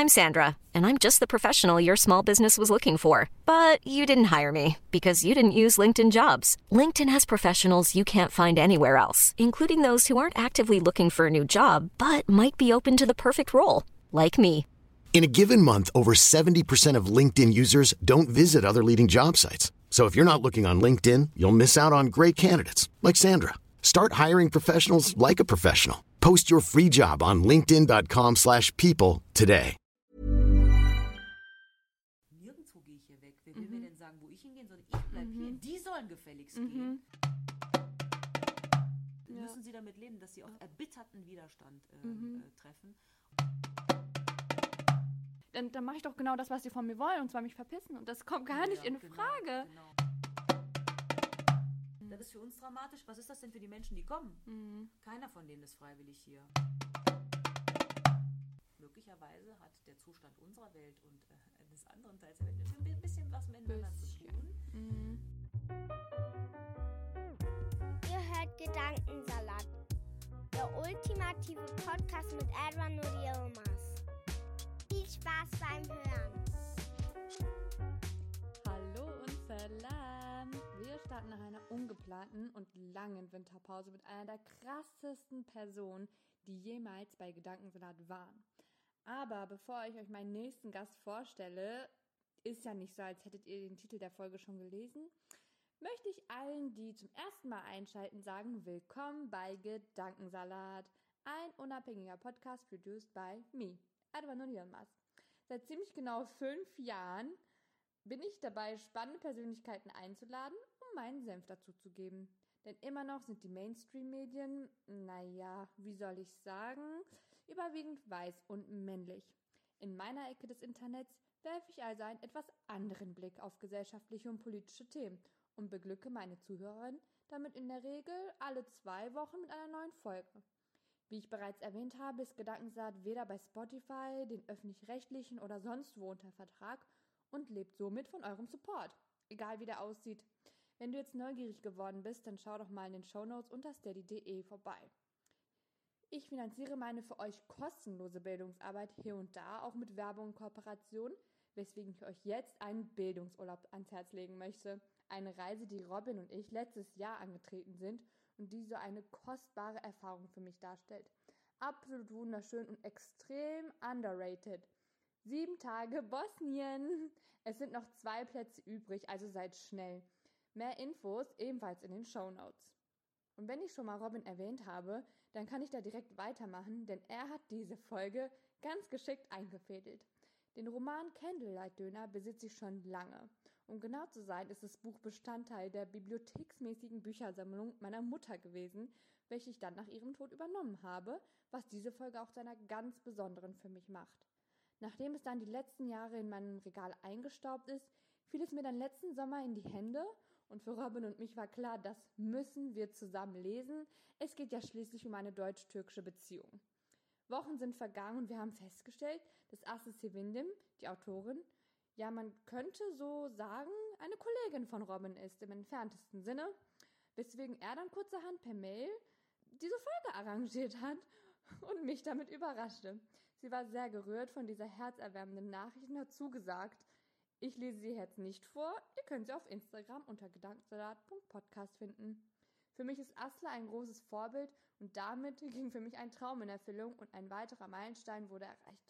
I'm Sandra, and I'm just the professional your small business was looking for. But you didn't hire me because you didn't use LinkedIn Jobs. LinkedIn has professionals you can't find anywhere else, including those who aren't actively looking for a new job, but might be open to the perfect role, like me. In a given month, over 70% of LinkedIn users don't visit other leading job sites. So if you're not looking on LinkedIn, you'll miss out on great candidates like Sandra. Start hiring professionals like a professional. Post your free job on linkedin.com/people today. Nirgendwo gehe ich hier weg. Wer will mir denn sagen, wo ich hingehen soll? Ich bleib hier. Die sollen gefälligst gehen. Müssen sie damit leben, dass sie auf erbitterten Widerstand treffen. Dann mache ich doch genau das, was sie von mir wollen, und zwar mich verpissen. Und das kommt gar nicht in Frage. Genau. Das ist für uns dramatisch. Was ist das denn für die Menschen, die kommen? Keiner von denen ist freiwillig hier. Möglicherweise hat der Zustand unserer Welt und des anderen Teils der Welt ein bisschen was miteinander zu tun. Ihr hört Gedankensalat, der ultimative Podcast mit Edwin und Yilmaz. Viel Spaß beim Hören. Hallo und Salam. Wir starten nach einer ungeplanten und langen Winterpause mit einer der krassesten Personen, die jemals bei Gedankensalat waren. Aber bevor ich euch meinen nächsten Gast vorstelle, ist ja nicht so, als hättet ihr den Titel der Folge schon gelesen, möchte ich allen, die zum ersten Mal einschalten, sagen, willkommen bei Gedankensalat, ein unabhängiger Podcast produced by me, Edwin und Yilmaz. Seit ziemlich genau 5 Jahren bin ich dabei, spannende Persönlichkeiten einzuladen, um meinen Senf dazu zu geben. Denn immer noch sind die Mainstream-Medien, wie soll ich sagen, überwiegend weiß und männlich. In meiner Ecke des Internets werfe ich also einen etwas anderen Blick auf gesellschaftliche und politische Themen und beglücke meine Zuhörerin damit in der Regel alle 2 Wochen mit einer neuen Folge. Wie ich bereits erwähnt habe, ist Gedankensalat weder bei Spotify, den Öffentlich-Rechtlichen oder sonst wo unter Vertrag und lebt somit von eurem Support, egal wie der aussieht. Wenn du jetzt neugierig geworden bist, dann schau doch mal in den Shownotes unter steady.de vorbei. Ich finanziere meine für euch kostenlose Bildungsarbeit hier und da auch mit Werbung und Kooperation, weswegen ich euch jetzt einen Bildungsurlaub ans Herz legen möchte. Eine Reise, die Robin und ich letztes Jahr angetreten sind und die so eine kostbare Erfahrung für mich darstellt. Absolut wunderschön und extrem underrated. 7 Tage Bosnien. Es sind noch 2 Plätze übrig, also seid schnell. Mehr Infos ebenfalls in den Shownotes. Und wenn ich schon mal Robin erwähnt habe, dann kann ich da direkt weitermachen, denn er hat diese Folge ganz geschickt eingefädelt. Den Roman Candlelight Döner besitze ich schon lange. Um genau zu sein, ist das Buch Bestandteil der bibliotheksmäßigen Büchersammlung meiner Mutter gewesen, welche ich dann nach ihrem Tod übernommen habe, was diese Folge auch zu einer ganz besonderen für mich macht. Nachdem es dann die letzten Jahre in meinem Regal eingestaubt ist, fiel es mir dann letzten Sommer in die Hände und für Robin und mich war klar, das müssen wir zusammen lesen. Es geht ja schließlich um eine deutsch-türkische Beziehung. Wochen sind vergangen und wir haben festgestellt, dass Aslı Sevindim, die Autorin, ja, man könnte so sagen, eine Kollegin von Robin ist im entferntesten Sinne, weswegen er dann kurzerhand per Mail diese Folge arrangiert hat und mich damit überraschte. Sie war sehr gerührt von dieser herzerwärmenden Nachricht und hat zugesagt, ich lese sie jetzt nicht vor, ihr könnt sie auf Instagram unter gedankensalat.podcast finden. Für mich ist Aslı ein großes Vorbild und damit ging für mich ein Traum in Erfüllung und ein weiterer Meilenstein wurde erreicht.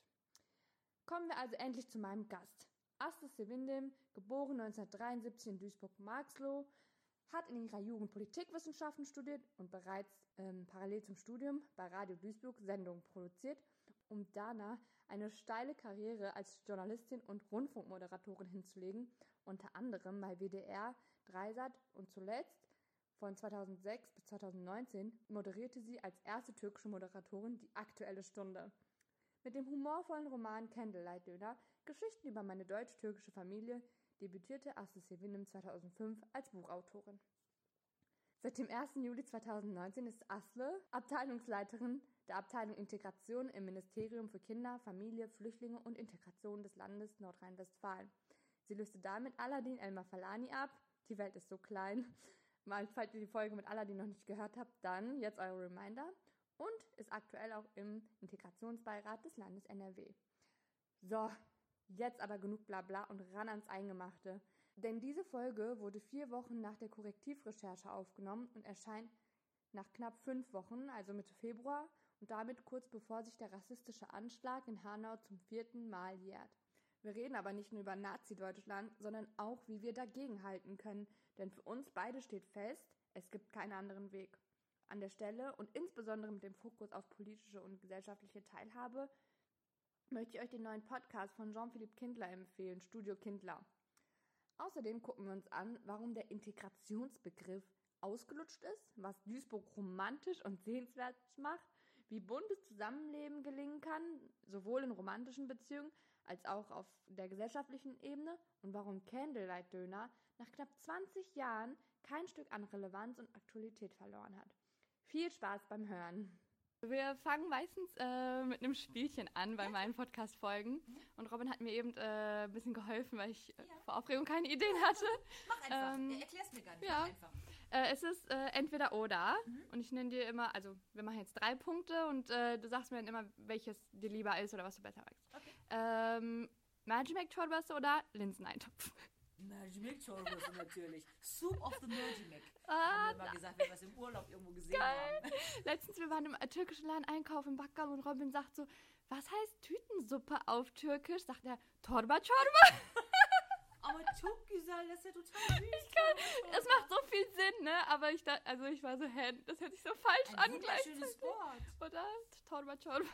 Kommen wir also endlich zu meinem Gast. Aslı Sevindim, geboren 1973 in Duisburg-Marxloh, hat in ihrer Jugend Politikwissenschaften studiert und bereits parallel zum Studium bei Radio Duisburg Sendungen produziert, um danach eine steile Karriere als Journalistin und Rundfunkmoderatorin hinzulegen, unter anderem bei WDR, Dreisat und zuletzt von 2006 bis 2019 moderierte sie als erste türkische Moderatorin die Aktuelle Stunde. Mit dem humorvollen Roman Candlelight Döner, Geschichten über meine deutsch-türkische Familie, debütierte Aslı Sevindim 2005 als Buchautorin. Seit dem 1. Juli 2019 ist Aslı Abteilungsleiterin der Abteilung Integration im Ministerium für Kinder, Familie, Flüchtlinge und Integration des Landes Nordrhein-Westfalen. Sie löste damit Aladin El-Mafalani ab. Die Welt ist so klein. Falls ihr die Folge mit Aladin noch nicht gehört habt, dann jetzt eure Reminder. Und ist aktuell auch im Integrationsbeirat des Landes NRW. So, jetzt aber genug Blabla und ran ans Eingemachte. Denn diese Folge wurde 4 Wochen nach der Korrektivrecherche aufgenommen und erscheint nach knapp 5 Wochen, also Mitte Februar, und damit kurz bevor sich der rassistische Anschlag in Hanau zum 4. Mal jährt. Wir reden aber nicht nur über Nazi-Deutschland, sondern auch, wie wir dagegenhalten können. Denn für uns beide steht fest, es gibt keinen anderen Weg. An der Stelle und insbesondere mit dem Fokus auf politische und gesellschaftliche Teilhabe möchte ich euch den neuen Podcast von Jean-Philippe Kindler empfehlen, Studio Kindler. Außerdem gucken wir uns an, warum der Integrationsbegriff ausgelutscht ist, was Duisburg romantisch und sehenswert macht, wie buntes Zusammenleben gelingen kann, sowohl in romantischen Beziehungen als auch auf der gesellschaftlichen Ebene und warum Candlelight-Döner nach knapp 20 Jahren kein Stück an Relevanz und Aktualität verloren hat. Viel Spaß beim Hören! Wir fangen meistens mit einem Spielchen an bei meinen Podcast-Folgen. Und Robin hat mir eben ein bisschen geholfen, weil ich vor Aufregung keine Ideen hatte. Mach einfach, erklär's mir gar nicht, mach einfach. Es ist entweder oder. Und ich nenne dir immer, also wir machen jetzt 3 Punkte und du sagst mir dann immer, welches dir lieber ist oder was du besser magst. Okay. Magic Chorbas oder Linseneintopf? Magic Chorbas natürlich. Soup of the Magic. Haben wir immer gesagt, wenn wir es im Urlaub irgendwo gesehen haben. Letztens, wir waren im türkischen Laden einkaufen in Backgam und Robin sagt so, was heißt Tütensuppe auf Türkisch? Sagt er, Torba Çorba. Aber çok güzel, das ist ja total süß. Es macht so viel Sinn, ne? Aber ich dachte, also ich war so, das hört sich so falsch an. Ein wunderschönes Wort. Oder? Torba Çorba.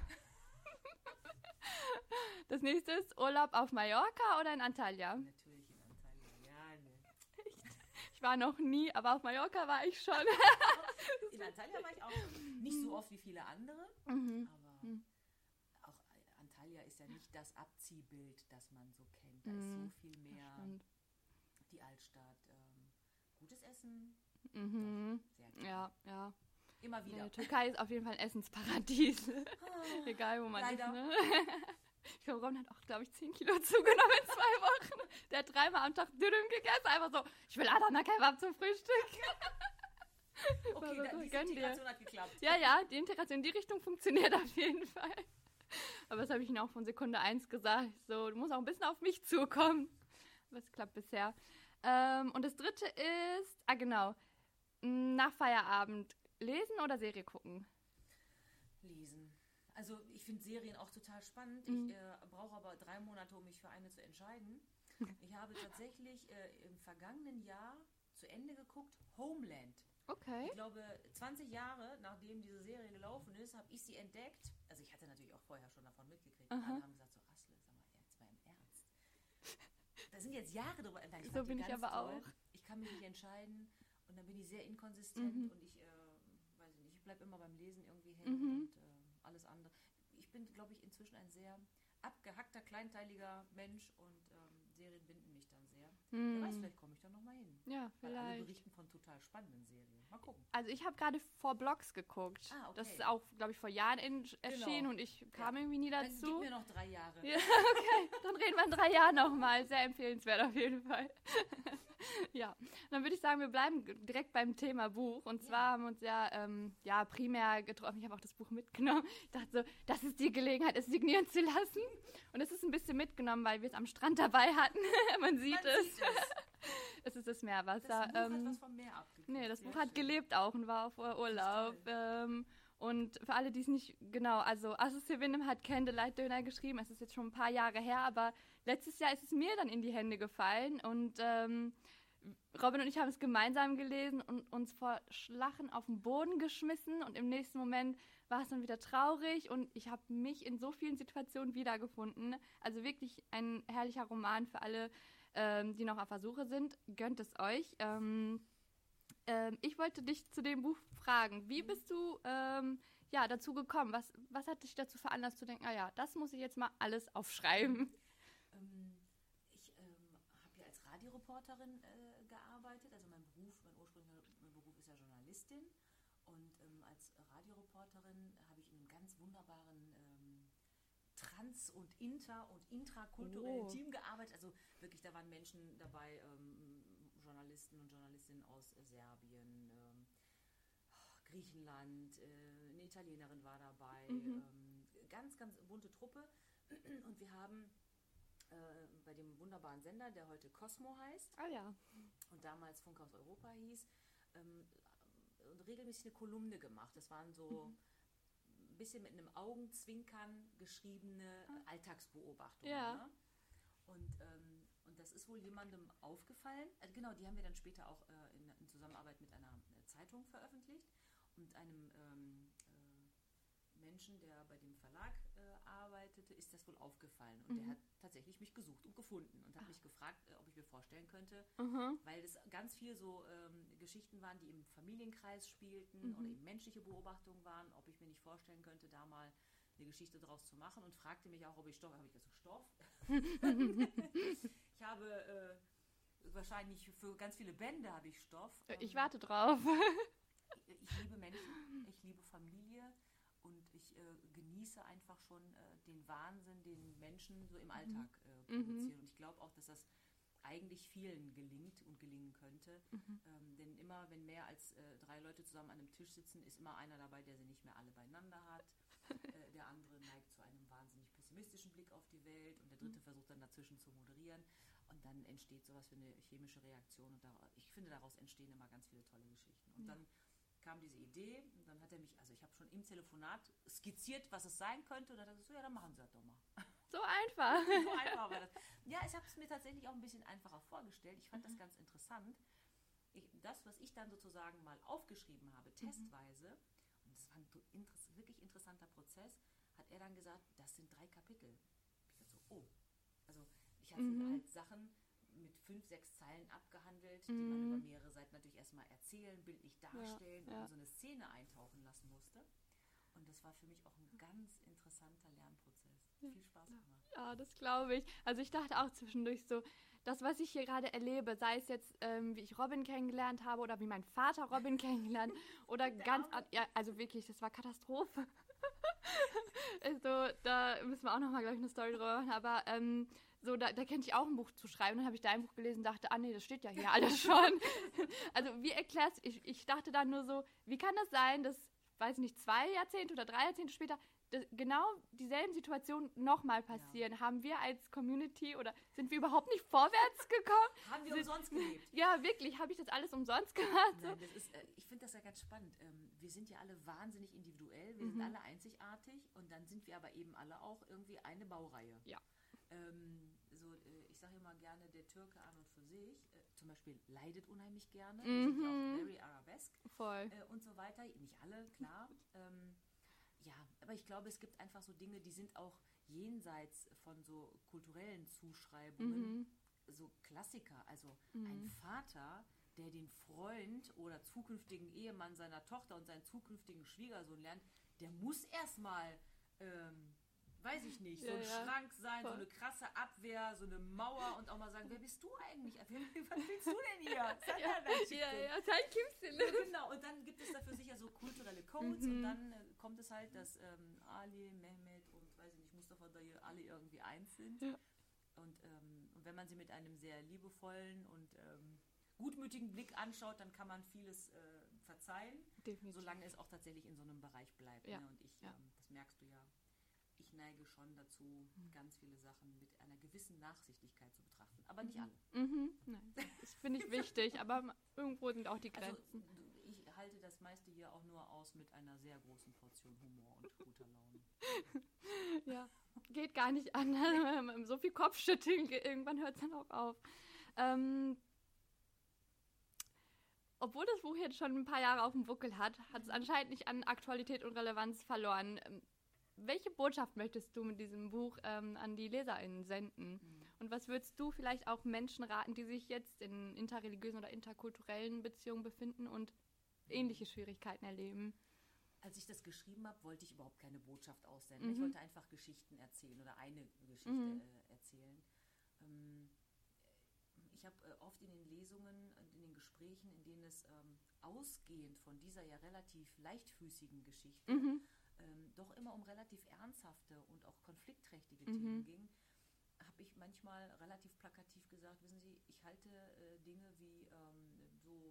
Das nächste ist Urlaub auf Mallorca oder in Antalya? Natürlich in Antalya, ja, ne. Ich war noch nie, aber auf Mallorca war ich schon. In Antalya war ich auch schon. Nicht so oft wie viele andere, aber auch Antalya ist ja nicht das Abziehbild, das man so kennt. Da ist so viel mehr die Altstadt. Gutes Essen. Sehr gut. Ja. Immer wieder. Die Türkei ist auf jeden Fall ein Essensparadies. Egal, wo man leider. ist, ne? Ich glaube, Robin hat auch, glaube ich, 10 Kilo zugenommen in 2 Wochen. Der hat 3-mal am Tag Dürüm gegessen. Einfach so, ich will Adana Kebab zum Frühstück. Okay, die Integration hat geklappt. Ja, die Integration in die Richtung funktioniert auf jeden Fall. Aber das habe ich ihm auch von Sekunde 1 gesagt. So, du musst auch ein bisschen auf mich zukommen. Aber es klappt bisher. Und das dritte ist, nach Feierabend lesen oder Serie gucken? Lesen. Also ich finde Serien auch total spannend. Ich brauche aber 3 Monate, um mich für eine zu entscheiden. Ich habe tatsächlich im vergangenen Jahr zu Ende geguckt, Homeland. Okay. Ich glaube, 20 Jahre, nachdem diese Serie gelaufen ist, habe ich sie entdeckt. Also ich hatte natürlich auch vorher schon davon mitgekriegt. Alle haben gesagt, so Asle, sag mal, jetzt mal im Ernst. Da sind jetzt Jahre drüber. Nein, so bin ich aber toll. auch. Ich kann mich nicht entscheiden und dann bin ich sehr inkonsistent und ich weiß nicht, ich bleibe immer beim Lesen irgendwie hängen und alles andere. Ich bin, glaube ich, inzwischen ein sehr abgehackter, kleinteiliger Mensch und Serien binden mich dann sehr. Wer weiß, vielleicht komme ich da nochmal hin. Ja, Weil alle vielleicht. berichten von total spannenden Serien. Mal gucken. Also ich habe gerade 4 Blocks geguckt. Ah, okay. Das ist auch, glaube ich, vor Jahren erschienen und ich kam irgendwie nie Dann dazu. gib mir noch 3 Jahre. Ja, okay, dann reden wir in 3 Jahren nochmal. Sehr empfehlenswert auf jeden Fall. Ja, dann würde ich sagen, wir bleiben direkt beim Thema Buch. Und zwar haben wir uns ja primär getroffen. Ich habe auch das Buch mitgenommen. Ich dachte so, das ist die Gelegenheit, es signieren zu lassen. Und es ist ein bisschen mitgenommen, weil wir es am Strand dabei hatten. Man sieht es. Es ist das Meerwasser. Das Buch hat was vom Meer abgekriegt. Nee, das Sehr Buch hat schön. gelebt auch und war auf Urlaub. Und für alle, die es nicht genau, also Asle Sevindim hat Candlelight-Döner geschrieben. Es ist jetzt schon ein paar Jahre her, aber letztes Jahr ist es mir dann in die Hände gefallen. Und Robin und ich haben es gemeinsam gelesen und uns vor Lachen auf den Boden geschmissen. Und im nächsten Moment war es dann wieder traurig. Und ich habe mich in so vielen Situationen wiedergefunden. Also wirklich ein herrlicher Roman für alle, die noch auf der Suche sind. Gönnt es euch. Ich wollte dich zu dem Buch fragen. Wie bist du dazu gekommen? Was hat dich dazu veranlasst zu denken, das muss ich jetzt mal alles aufschreiben? Ich habe ja als Radioreporterin gearbeitet. Also mein ursprünglicher Beruf ist ja Journalistin. Und als Radioreporterin habe ich in einem ganz wunderbaren trans- und intrakulturellen Team gearbeitet. Also wirklich, da waren Menschen dabei, Journalisten und Journalistinnen aus Serbien, Griechenland, eine Italienerin war dabei, ganz, ganz bunte Truppe, Und wir haben bei dem wunderbaren Sender, der heute Cosmo heißt Ah ja. und damals Funk aus Europa hieß, regelmäßig eine Kolumne gemacht. Das waren so ein bisschen mit einem Augenzwinkern geschriebene Alltagsbeobachtungen. Ja. Ne? Und das ist wohl jemandem aufgefallen. Also genau, die haben wir dann später auch in Zusammenarbeit mit einer Zeitung veröffentlicht und einem Menschen, der bei dem Verlag arbeitete, ist das wohl aufgefallen. Und der hat tatsächlich mich gesucht und gefunden und hat mich gefragt, ob ich mir vorstellen könnte, weil das ganz viel so Geschichten waren, die im Familienkreis spielten oder eben menschliche Beobachtungen waren, ob ich mir nicht vorstellen könnte, da mal eine Geschichte draus zu machen und fragte mich auch, ob ich Stoff habe. Ich gesagt, Stoff? Ich habe wahrscheinlich für ganz viele Bände habe ich Stoff. Ich warte drauf. Ich liebe Menschen, ich liebe Familie und ich genieße einfach schon den Wahnsinn, den Menschen so im Alltag produzieren. Und ich glaube auch, dass das eigentlich vielen gelingt und gelingen könnte. Denn immer, wenn mehr als 3 Leute zusammen an einem Tisch sitzen, ist immer einer dabei, der sie nicht mehr alle beieinander hat. Der andere neigt zu einem wahnsinnig pessimistischen Blick auf die Welt und der dritte versucht dann dazwischen zu moderieren. Und dann entsteht sowas wie eine chemische Reaktion. Und ich finde, daraus entstehen immer ganz viele tolle Geschichten. Und dann kam diese Idee und dann hat er mich, also ich habe schon im Telefonat skizziert, was es sein könnte. Und dann hat er gesagt, so, ja, dann machen Sie das doch mal. So einfach. So einfach war das. Ja, ich habe es mir tatsächlich auch ein bisschen einfacher vorgestellt. Ich fand das ganz interessant. Das, was ich dann sozusagen mal aufgeschrieben habe, testweise, und das war ein wirklich interessanter Prozess, hat er dann gesagt, das sind 3 Kapitel. Ich dachte so, oh. Also ich hatte halt Sachen mit 5, 6 Zeilen abgehandelt, die man über mehrere Seiten natürlich erstmal erzählen, bildlich darstellen und in so eine Szene eintauchen lassen musste. Und das war für mich auch ein ganz interessanter Lernprozess. Viel Spaß gemacht. Ja, das glaube ich. Also ich dachte auch zwischendurch so, das, was ich hier gerade erlebe, sei es jetzt, wie ich Robin kennengelernt habe oder wie mein Vater Robin kennengelernt oder ja, also wirklich, das war Katastrophe. Also da müssen wir auch nochmal, glaube ich, eine Story drüber machen, aber so, da könnte ich auch ein Buch zu schreiben. Dann habe ich da ein Buch gelesen und dachte, nee, das steht ja hier alles schon. Also wie erklärst du, ich dachte dann nur so, wie kann das sein, dass, weiß ich nicht, 2 Jahrzehnte oder 3 Jahrzehnte später genau dieselben Situationen nochmal passieren? Ja. Haben wir als Community oder sind wir überhaupt nicht vorwärts gekommen? Haben wir umsonst gelebt? Ja, wirklich, habe ich das alles umsonst gemacht? Nein, das ist, ich finde das ja ganz spannend. Wir sind ja alle wahnsinnig individuell, wir sind alle einzigartig und dann sind wir aber eben alle auch irgendwie eine Baureihe. Ja. Ich sage immer gerne, der Türke an und für sich, zum Beispiel leidet unheimlich gerne, wir sind ja auch very arabesque. Voll. Und so weiter. Nicht alle, klar. Ja, aber ich glaube, es gibt einfach so Dinge, die sind auch jenseits von so kulturellen Zuschreibungen so Klassiker. Also ein Vater, der den Freund oder zukünftigen Ehemann seiner Tochter und seinen zukünftigen Schwiegersohn lernt, der muss erstmal, weiß ich nicht, so ein Schrank sein, so eine krasse Abwehr, so eine Mauer und auch mal sagen, wer bist du eigentlich? Was willst du denn hier? Zeig Kimsel. Genau, und dann gibt es dafür sicher so kulturelle Codes und dann kommt es halt, dass Ali, Mehmet und weiß ich nicht, Mustafa Dayir alle irgendwie eins sind. Ja. Und wenn man sie mit einem sehr liebevollen und gutmütigen Blick anschaut, dann kann man vieles verzeihen, solange es auch tatsächlich in so einem Bereich bleibt. Ja. Ne? Und das merkst du ja, ich neige schon dazu, ganz viele Sachen mit einer gewissen Nachsichtigkeit zu betrachten. Aber nicht alle. Nein, das finde ich wichtig, aber irgendwo sind auch die Grenzen. Also, ich halte das meiste hier auch nur aus mit einer sehr großen Portion Humor und guter Laune. Ja, geht gar nicht anders. So viel Kopfschütteln, irgendwann hört es dann auch auf. Obwohl das Buch jetzt schon ein paar Jahre auf dem Buckel hat, hat es anscheinend nicht an Aktualität und Relevanz verloren. Welche Botschaft möchtest du mit diesem Buch an die LeserInnen senden? Und was würdest du vielleicht auch Menschen raten, die sich jetzt in interreligiösen oder interkulturellen Beziehungen befinden und ähnliche Schwierigkeiten erleben? Als ich das geschrieben habe, wollte ich überhaupt keine Botschaft aussenden. Ich wollte einfach Geschichten erzählen oder eine Geschichte erzählen. Ich habe oft in den Lesungen und in den Gesprächen, in denen es ausgehend von dieser ja relativ leichtfüßigen Geschichte doch immer um relativ ernsthafte und auch konfliktträchtige Themen ging, habe ich manchmal relativ plakativ gesagt, wissen Sie, ich halte Dinge wie so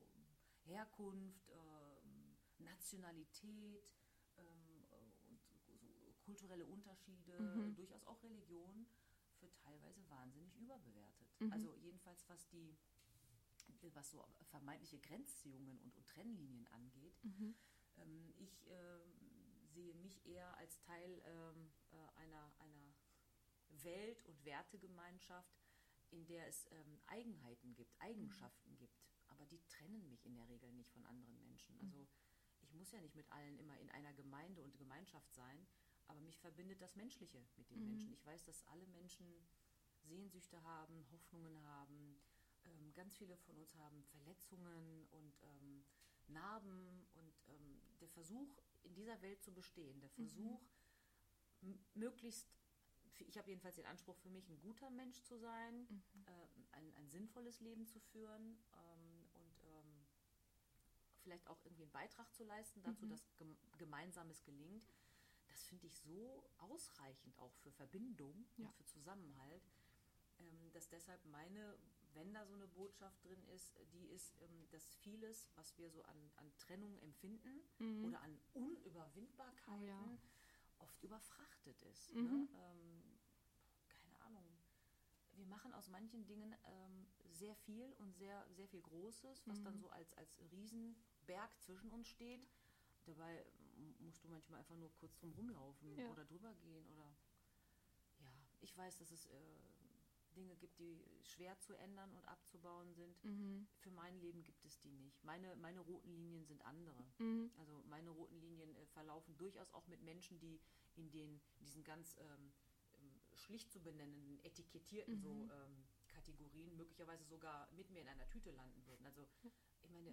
Herkunft, Nationalität und so kulturelle Unterschiede, durchaus auch Religion, für teilweise wahnsinnig überbewertet. Also jedenfalls was so vermeintliche Grenzziehungen und Trennlinien angeht. Ich sehe mich eher als Teil einer Welt- und Wertegemeinschaft, in der es Eigenheiten gibt, Eigenschaften gibt. Aber die trennen mich in der Regel nicht von anderen Menschen. Also ich muss ja nicht mit allen immer in einer Gemeinde und Gemeinschaft sein, aber mich verbindet das Menschliche mit den Menschen. Ich weiß, dass alle Menschen Sehnsüchte haben, Hoffnungen haben. Ganz viele von uns haben Verletzungen und Narben und der Versuch, in dieser Welt zu bestehen, der Versuch, möglichst, ich habe jedenfalls den Anspruch für mich, ein guter Mensch zu sein, ein sinnvolles Leben zu führen und vielleicht auch irgendwie einen Beitrag zu leisten dazu, dass Gemeinsames gelingt. Das finde ich so ausreichend auch für Verbindung und für Zusammenhalt, dass deshalb wenn da so eine Botschaft drin ist, die ist, dass vieles, was wir so an Trennung empfinden oder an Unüberwindbarkeiten, oft überfrachtet ist. Ne? Keine Ahnung. Wir machen aus manchen Dingen sehr viel und sehr, sehr viel Großes, was dann so als Riesenberg zwischen uns steht. Dabei musst du manchmal einfach nur kurz drum rumlaufen oder drüber gehen. Oder ich weiß, dass es Dinge gibt, die schwer zu ändern und abzubauen sind. Für mein Leben gibt es die nicht. Meine roten Linien sind andere. Also meine roten Linien verlaufen durchaus auch mit Menschen, die in diesen ganz schlicht zu benennenden, etikettierten Kategorien möglicherweise sogar mit mir in einer Tüte landen würden. Also ich meine,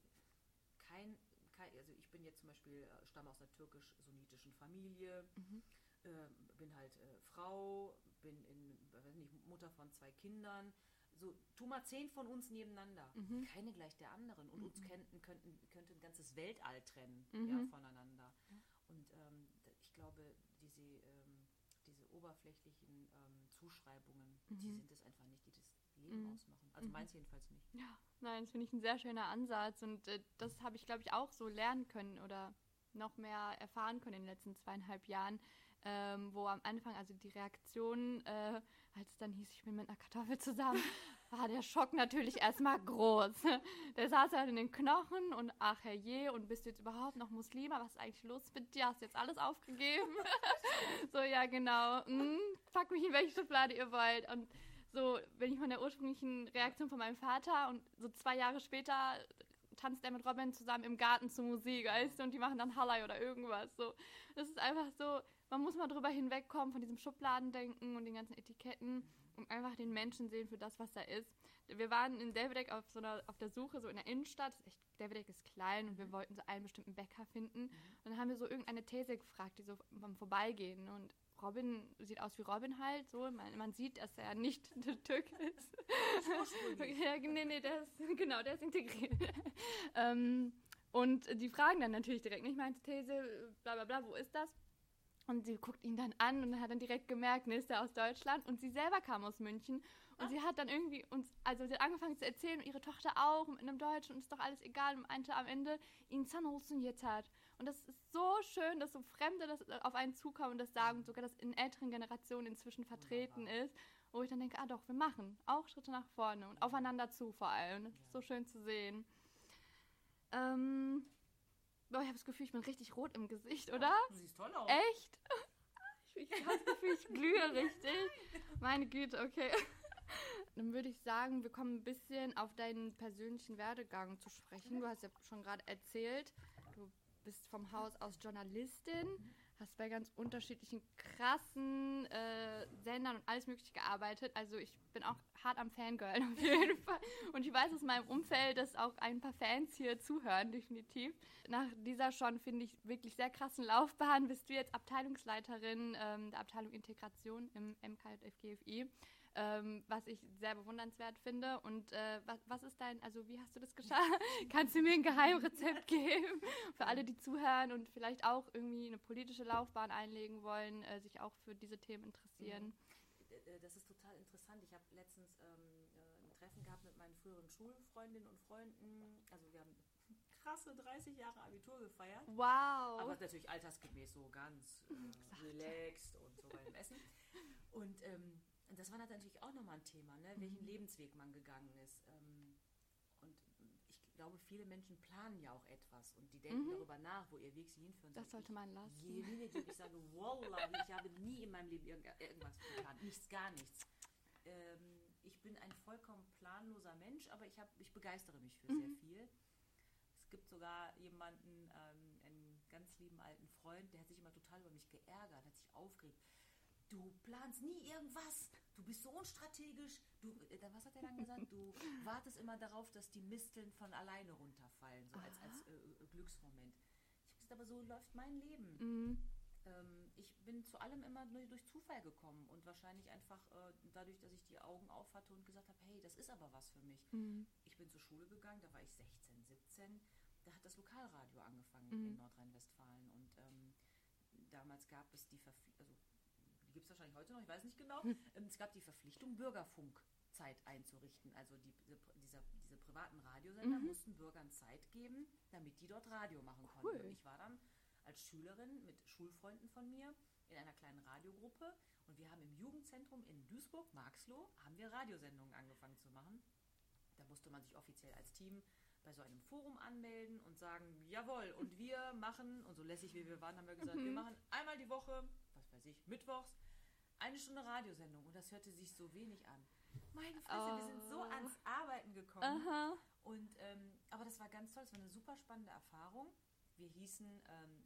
also ich bin jetzt zum Beispiel, stamme aus einer türkisch-sunnitischen Familie, bin halt Frau, bin Mutter von 2 Kindern. So, tu mal 10 von uns nebeneinander. Keine gleich der anderen. Und uns könnte ein ganzes Weltall trennen voneinander. Und ich glaube, diese oberflächlichen Zuschreibungen, die sind es einfach nicht, die das Leben ausmachen. Also meins jedenfalls nicht. Ja, nein, das finde ich ein sehr schöner Ansatz. Und das habe ich, glaube ich, auch so lernen können oder noch mehr erfahren können in den letzten 2,5 Jahren, wo am Anfang, also die Reaktion, als es dann hieß, ich bin mit einer Kartoffel zusammen, war der Schock natürlich erstmal groß. Der saß halt in den Knochen und ach herrje, und bist du jetzt überhaupt noch Muslima? Was ist eigentlich los mit dir? Hast du jetzt alles aufgegeben? So, ja genau, packt mich in welche Schublade ihr wollt. Und so, wenn ich von der ursprünglichen Reaktion von meinem Vater und so 2 Jahre später tanzt er mit Robin zusammen im Garten zur Musik, weißt du, und die machen dann Hallei oder irgendwas. So. Das ist einfach so, man muss mal drüber hinwegkommen von diesem Schubladendenken und den ganzen Etiketten und einfach den Menschen sehen für das, was er ist. Wir waren in Delvedek auf der Suche, so in der Innenstadt. Delvedek ist klein und wir wollten so einen bestimmten Bäcker finden. Und dann haben wir so irgendeine These gefragt, die so beim Vorbeigehen. Und Robin sieht aus wie Robin halt, so. Man sieht, dass er nicht der Türke ist. Ja, nee, der ist integriert. Und die fragen dann natürlich direkt, nicht meine These, bla bla bla, wo ist das? Und sie guckt ihn dann an und hat dann direkt gemerkt, ne, ist der aus Deutschland? Und sie selber kam aus München. Und sie hat dann irgendwie sie hat angefangen zu erzählen, und ihre Tochter auch, mit einem Deutschen, und ist doch alles egal. Und meinte am Ende, ihn Zanholzen jetzt hat. Und das ist so schön, dass so Fremde das auf einen zukommen und das sagen, sogar das in älteren Generationen inzwischen vertreten ist. Wo ich dann denke, doch, wir machen auch Schritte nach vorne und aufeinander zu vor allem. Das ist so schön zu sehen. Ich habe das Gefühl, ich bin richtig rot im Gesicht, oder? Du siehst toll aus. Echt? Ich habe das Gefühl, ich glühe richtig. Meine Güte, okay. Dann würde ich sagen, wir kommen ein bisschen auf deinen persönlichen Werdegang zu sprechen. Du hast ja schon gerade erzählt, du bist vom Haus aus Journalistin, hast bei ganz unterschiedlichen krassen Sendern und alles Mögliche gearbeitet. Also ich bin auch hart am Fangirl auf jeden Fall. Und ich weiß aus meinem Umfeld, dass auch ein paar Fans hier zuhören, definitiv. Nach dieser schon, finde ich, wirklich sehr krassen Laufbahn bist du jetzt Abteilungsleiterin der Abteilung Integration im MKJF-GFI. Was ich sehr bewundernswert finde. Und was ist wie hast du das geschafft? Kannst du mir ein Geheimrezept geben für alle, die zuhören und vielleicht auch irgendwie eine politische Laufbahn einlegen wollen, sich auch für diese Themen interessieren? Das ist total interessant. Ich habe letztens ein Treffen gehabt mit meinen früheren Schulfreundinnen und Freunden. Also wir haben krasse 30 Jahre Abitur gefeiert. Wow. Aber natürlich altersgemäß so ganz relaxed und so beim Essen. Und das war natürlich auch nochmal ein Thema, ne? Welchen Lebensweg man gegangen ist. Und ich glaube, viele Menschen planen ja auch etwas und die denken darüber nach, wo ihr Weg sie hinführen soll. Das sollte man lassen. Ich sage, wallah, ich habe nie in meinem Leben irgendwas geplant. Nichts, gar nichts. Ich bin ein vollkommen planloser Mensch, aber ich begeistere mich für sehr viel. Es gibt sogar jemanden, einen ganz lieben alten Freund, der hat sich immer total über mich geärgert, hat sich aufgeregt. Du planst nie irgendwas, du bist so unstrategisch. Was hat er dann gesagt? Du wartest immer darauf, dass die Misteln von alleine runterfallen, so als Glücksmoment. Ich habe gesagt, aber so läuft mein Leben. Ich bin zu allem immer nur durch Zufall gekommen und wahrscheinlich einfach dadurch, dass ich die Augen auf hatte und gesagt habe, hey, das ist aber was für mich. Ich bin zur Schule gegangen, da war ich 16, 17, da hat das Lokalradio angefangen in Nordrhein-Westfalen und damals gab es die gibt es wahrscheinlich heute noch, ich weiß nicht genau, es gab die Verpflichtung, Bürgerfunkzeit einzurichten. Also diese privaten Radiosender mussten Bürgern Zeit geben, damit die dort Radio machen konnten. Und ich war dann als Schülerin mit Schulfreunden von mir in einer kleinen Radiogruppe und wir haben im Jugendzentrum in Duisburg, Marxloh, haben wir Radiosendungen angefangen zu machen. Da musste man sich offiziell als Team bei so einem Forum anmelden und sagen, jawohl, und wir machen, und so lässig wie wir waren, haben wir gesagt, wir machen einmal die Woche, was weiß ich, mittwochs, 1 Stunde Radiosendung. Und das hörte sich so wenig an. Meine Fresse, wir sind so ans Arbeiten gekommen. Und, aber das war ganz toll, das war eine super spannende Erfahrung. Wir hießen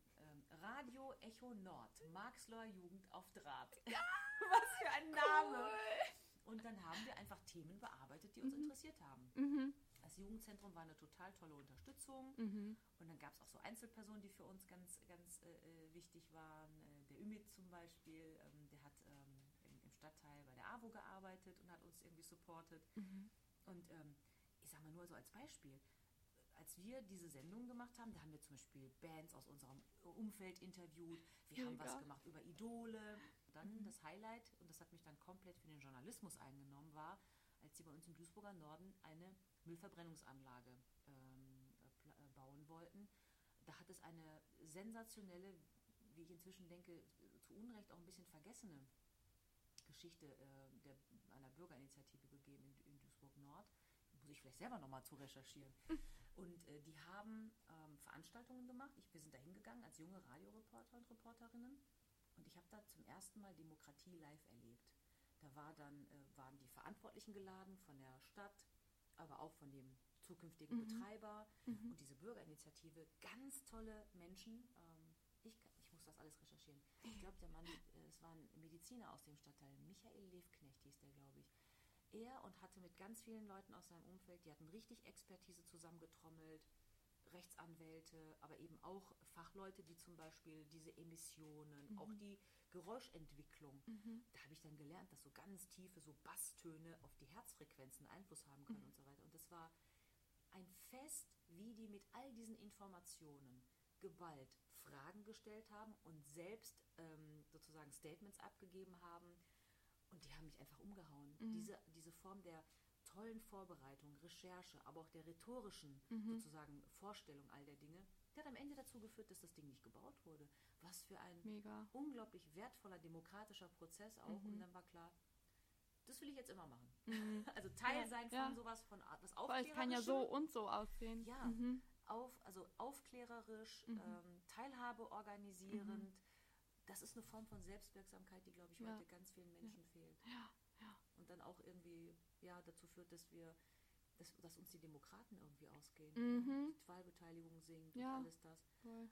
Radio Echo Nord, Marxloher Jugend auf Draht. Ja. Was für ein Name! Cool. Und dann haben wir einfach Themen bearbeitet, die uns interessiert haben. Das Jugendzentrum war eine total tolle Unterstützung. Und dann gab es auch so Einzelpersonen, die für uns ganz, ganz wichtig waren. Der Ümit zum Beispiel, der hat im Stadtteil bei der AWO gearbeitet und hat uns irgendwie supportet. Und ich sage mal nur so als Beispiel, als wir diese Sendung gemacht haben, da haben wir zum Beispiel Bands aus unserem Umfeld interviewt. Wir haben was gemacht über Idole. Dann das Highlight, und das hat mich dann komplett für den Journalismus eingenommen, war, als sie bei uns im Duisburger Norden eine Müllverbrennungsanlage bauen wollten. Da hat es eine sensationelle, wie ich inzwischen denke, zu Unrecht auch ein bisschen vergessene Geschichte einer Bürgerinitiative gegeben in Duisburg Nord. Muss ich vielleicht selber nochmal zu recherchieren. Und die haben Veranstaltungen gemacht. Wir sind da hingegangen als junge Radioreporter und Reporterinnen. Und ich habe da zum ersten Mal Demokratie live erlebt. Da waren die Verantwortlichen geladen von der Stadt, aber auch von dem zukünftigen Betreiber. Und diese Bürgerinitiative, ganz tolle Menschen. Ich muss das alles recherchieren. Ich glaube, der Mann, es war ein Mediziner aus dem Stadtteil, Michael Levknecht hieß der, glaube ich. Er und hatte mit ganz vielen Leuten aus seinem Umfeld, die hatten richtig Expertise zusammengetrommelt, Rechtsanwälte, aber eben auch Fachleute, die zum Beispiel diese Emissionen, auch die Geräuschentwicklung, da habe ich dann gelernt, dass so ganz tiefe, so Basstöne auf die Herzfrequenzen Einfluss haben können und so weiter. Und das war ein Fest, wie die mit all diesen Informationen geballt Fragen gestellt haben und selbst sozusagen Statements abgegeben haben. Und die haben mich einfach umgehauen. Diese Form der tollen Vorbereitung, Recherche, aber auch der rhetorischen sozusagen Vorstellung all der Dinge, der hat am Ende dazu geführt, dass das Ding nicht gebaut wurde. Was für ein unglaublich wertvoller, demokratischer Prozess auch. Und dann war klar, das will ich jetzt immer machen. Also Teil sein von sowas, von was Aufklärerischem. Es kann ja so und so aussehen. Ja, also aufklärerisch, Teilhabe organisierend. Das ist eine Form von Selbstwirksamkeit, die, glaube ich, heute ganz vielen Menschen fehlt. Und dann auch irgendwie dazu führt, dass uns die Demokraten irgendwie ausgehen. Die Wahlbeteiligung sinkt und alles das.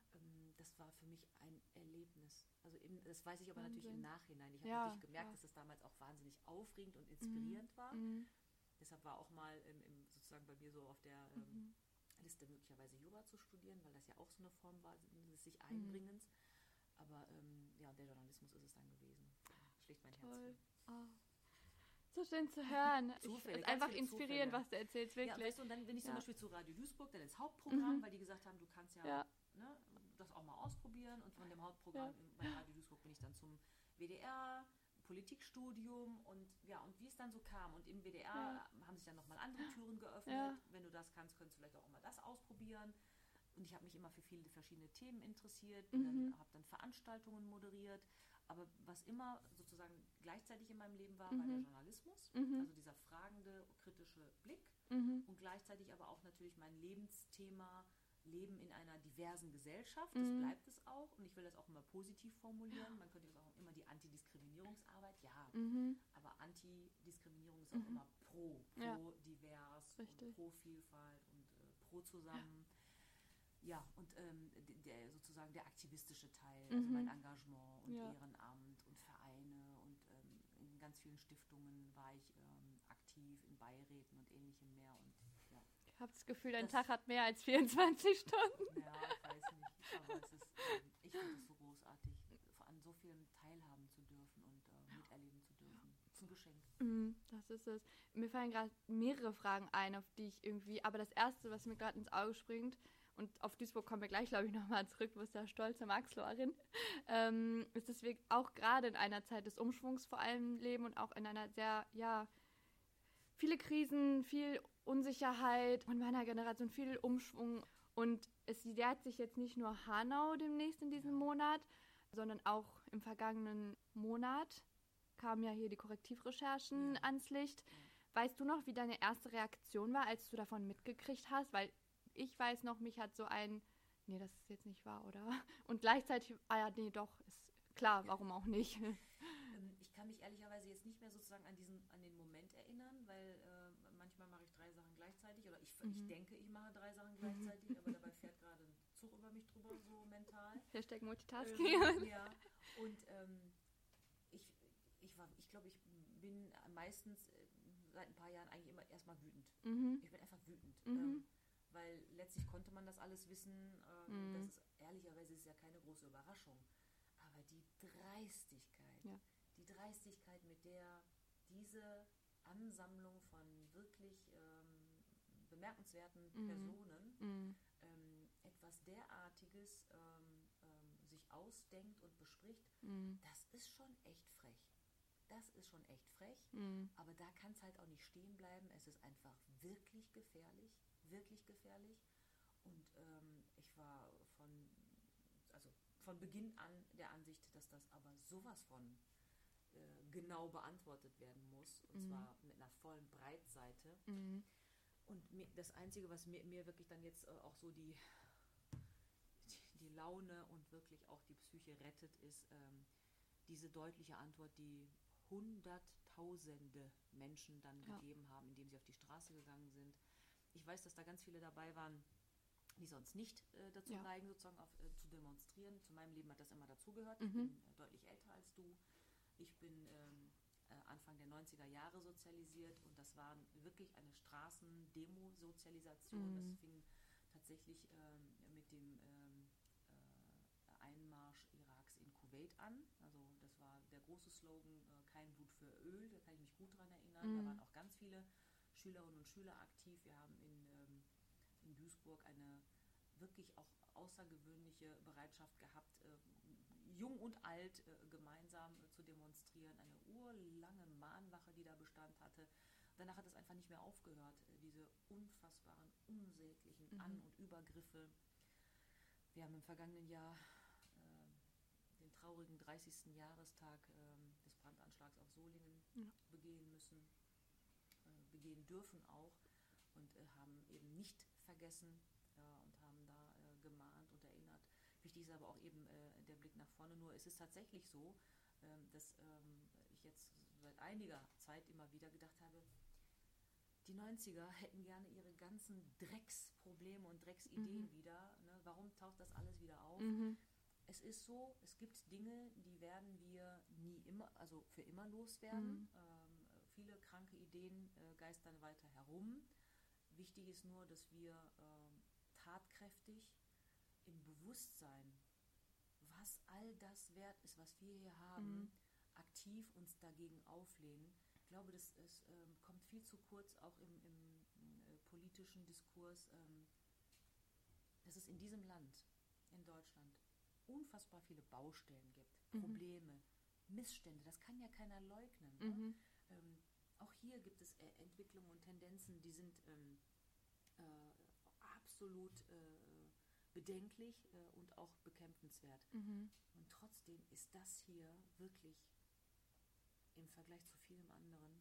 Das war für mich ein Erlebnis. Also das weiß ich aber natürlich im Nachhinein. Ich habe natürlich gemerkt, dass das damals auch wahnsinnig aufregend und inspirierend war. Deshalb war auch mal sozusagen bei mir so auf der Liste möglicherweise Jura zu studieren, weil das ja auch so eine Form war des sich Einbringens. Aber der Journalismus ist es dann gewesen. Schlicht mein Herz. So schön zu hören. Zufälle, es ist einfach inspirierend, was du erzählst, wirklich. Ja, weißt du, und dann bin ich zum Beispiel zu Radio Duisburg, dann ins Hauptprogramm, weil die gesagt haben, du kannst das auch mal ausprobieren. Und von dem Hauptprogramm bei Radio Duisburg bin ich dann zum WDR, Politikstudium und wie es dann so kam. Und im WDR haben sich dann nochmal andere Türen geöffnet. Wenn du das kannst, könntest du vielleicht auch mal das ausprobieren. Und ich habe mich immer für viele verschiedene Themen interessiert, Mhm. habe dann Veranstaltungen moderiert. Aber was immer sozusagen gleichzeitig in meinem Leben war, war Mhm. der Journalismus. Mhm. Also dieser fragende, kritische Blick. Mhm. Und gleichzeitig aber auch natürlich mein Lebensthema, Leben in einer diversen Gesellschaft. Mhm. Das bleibt es auch. Und ich will das auch immer positiv formulieren. Man könnte jetzt auch immer die Antidiskriminierungsarbeit, ja, Mhm. aber Antidiskriminierung ist auch immer pro Ja. divers Richtig. und pro Vielfalt und pro zusammen. Ja, und der sozusagen der aktivistische Teil, also mein Engagement und Ja. Ehrenamt und Vereine und in ganz vielen Stiftungen war ich aktiv, in Beiräten und ähnlichem mehr. Und ja, Ich habe das Gefühl, dein Das- Tag hat mehr als 24 Stunden. ja, ich weiß nicht, aber es ist, ich finde es so großartig, an so vielen teilhaben zu dürfen und miterleben zu dürfen. Es ist ein Geschenk. Das ist es. Mir fallen gerade mehrere Fragen ein, auf die ich irgendwie, aber das Erste, was mir gerade ins Auge springt, und auf Duisburg kommen wir gleich, glaube ich, nochmal zurück, wo ist der stolze Max-Lorin, ist, dass wir auch gerade in einer Zeit des Umschwungs vor allem leben und auch in einer sehr, ja, viele Krisen, viel Unsicherheit und meiner Generation viel Umschwung. Und es jährt sich jetzt nicht nur Hanau demnächst in diesem Monat, sondern auch im vergangenen Monat kamen ja hier die Korrektivrecherchen ans Licht. Weißt du noch, wie deine erste Reaktion war, als du davon mitgekriegt hast? Weil ich weiß noch, mich hat so ein, nee, das ist jetzt nicht wahr, oder? Und gleichzeitig, ja, nee, doch, ist klar, warum auch nicht? Ich kann mich ehrlicherweise jetzt nicht mehr sozusagen an den Moment erinnern, weil manchmal mache ich 3 Sachen gleichzeitig oder ich denke, ich mache 3 Sachen gleichzeitig, aber dabei fährt gerade ein Zug über mich drüber, so mental. Hashtag Multitasking. Ja, und ich glaube, ich bin meistens seit ein paar Jahren eigentlich immer erstmal wütend. Ich bin einfach wütend. Weil letztlich konnte man das alles wissen. Das ist ehrlicherweise ist ja keine große Überraschung. Aber die Dreistigkeit, mit der diese Ansammlung von wirklich bemerkenswerten Personen etwas derartiges sich ausdenkt und bespricht, das ist schon echt frech. Das ist schon echt frech, aber da kann es halt auch nicht stehen bleiben. Es ist einfach wirklich gefährlich, wirklich gefährlich. Und ich war von Beginn an der Ansicht, dass das aber sowas von genau beantwortet werden muss, und zwar mit einer vollen Breitseite. Und das Einzige, was mir wirklich dann jetzt auch so die Laune und wirklich auch die Psyche rettet, ist diese deutliche Antwort, die Hunderttausende Menschen dann gegeben haben, indem sie auf die Straße gegangen sind. Ich weiß, dass da ganz viele dabei waren, die sonst nicht dazu neigen, sozusagen zu demonstrieren. Zu meinem Leben hat das immer dazugehört. Ich bin deutlich älter als du. Ich bin Anfang der 90er Jahre sozialisiert und das war wirklich eine Straßendemo-Sozialisation. Das fing tatsächlich mit dem Einmarsch Iraks in Kuwait an. Also das war der große Slogan, kein Blut für Öl, da kann ich mich gut dran erinnern. Da waren auch ganz viele Schülerinnen und Schüler aktiv. Wir haben in Duisburg eine wirklich auch außergewöhnliche Bereitschaft gehabt, jung und alt gemeinsam zu demonstrieren. Eine urlange Mahnwache, die da Bestand hatte. Danach hat es einfach nicht mehr aufgehört, diese unfassbaren, unsäglichen An- und Übergriffe. Wir haben im vergangenen Jahr den traurigen 30. Jahrestag des Brandanschlags auf Solingen begehen dürfen auch und haben eben nicht vergessen und haben da gemahnt und erinnert. Wichtig ist aber auch eben der Blick nach vorne. Nur ist es tatsächlich so, dass ich jetzt seit einiger Zeit immer wieder gedacht habe, die 90er hätten gerne ihre ganzen Drecksprobleme und Drecksideen wieder. Ne? Warum taucht das alles wieder auf? Es ist so, es gibt Dinge, die werden wir nie immer, also für immer loswerden. Viele kranke Ideen geistern weiter herum. Wichtig ist nur, dass wir tatkräftig im Bewusstsein, was all das wert ist, was wir hier haben, aktiv uns dagegen auflehnen. Ich glaube, es kommt viel zu kurz, auch im politischen Diskurs, dass es in diesem Land, in Deutschland, unfassbar viele Baustellen gibt, Probleme, Missstände, das kann ja keiner leugnen. Ne? Auch hier gibt es Entwicklungen und Tendenzen, die sind absolut bedenklich und auch bekämpfenswert. Mhm. Und trotzdem ist das hier wirklich im Vergleich zu vielem anderen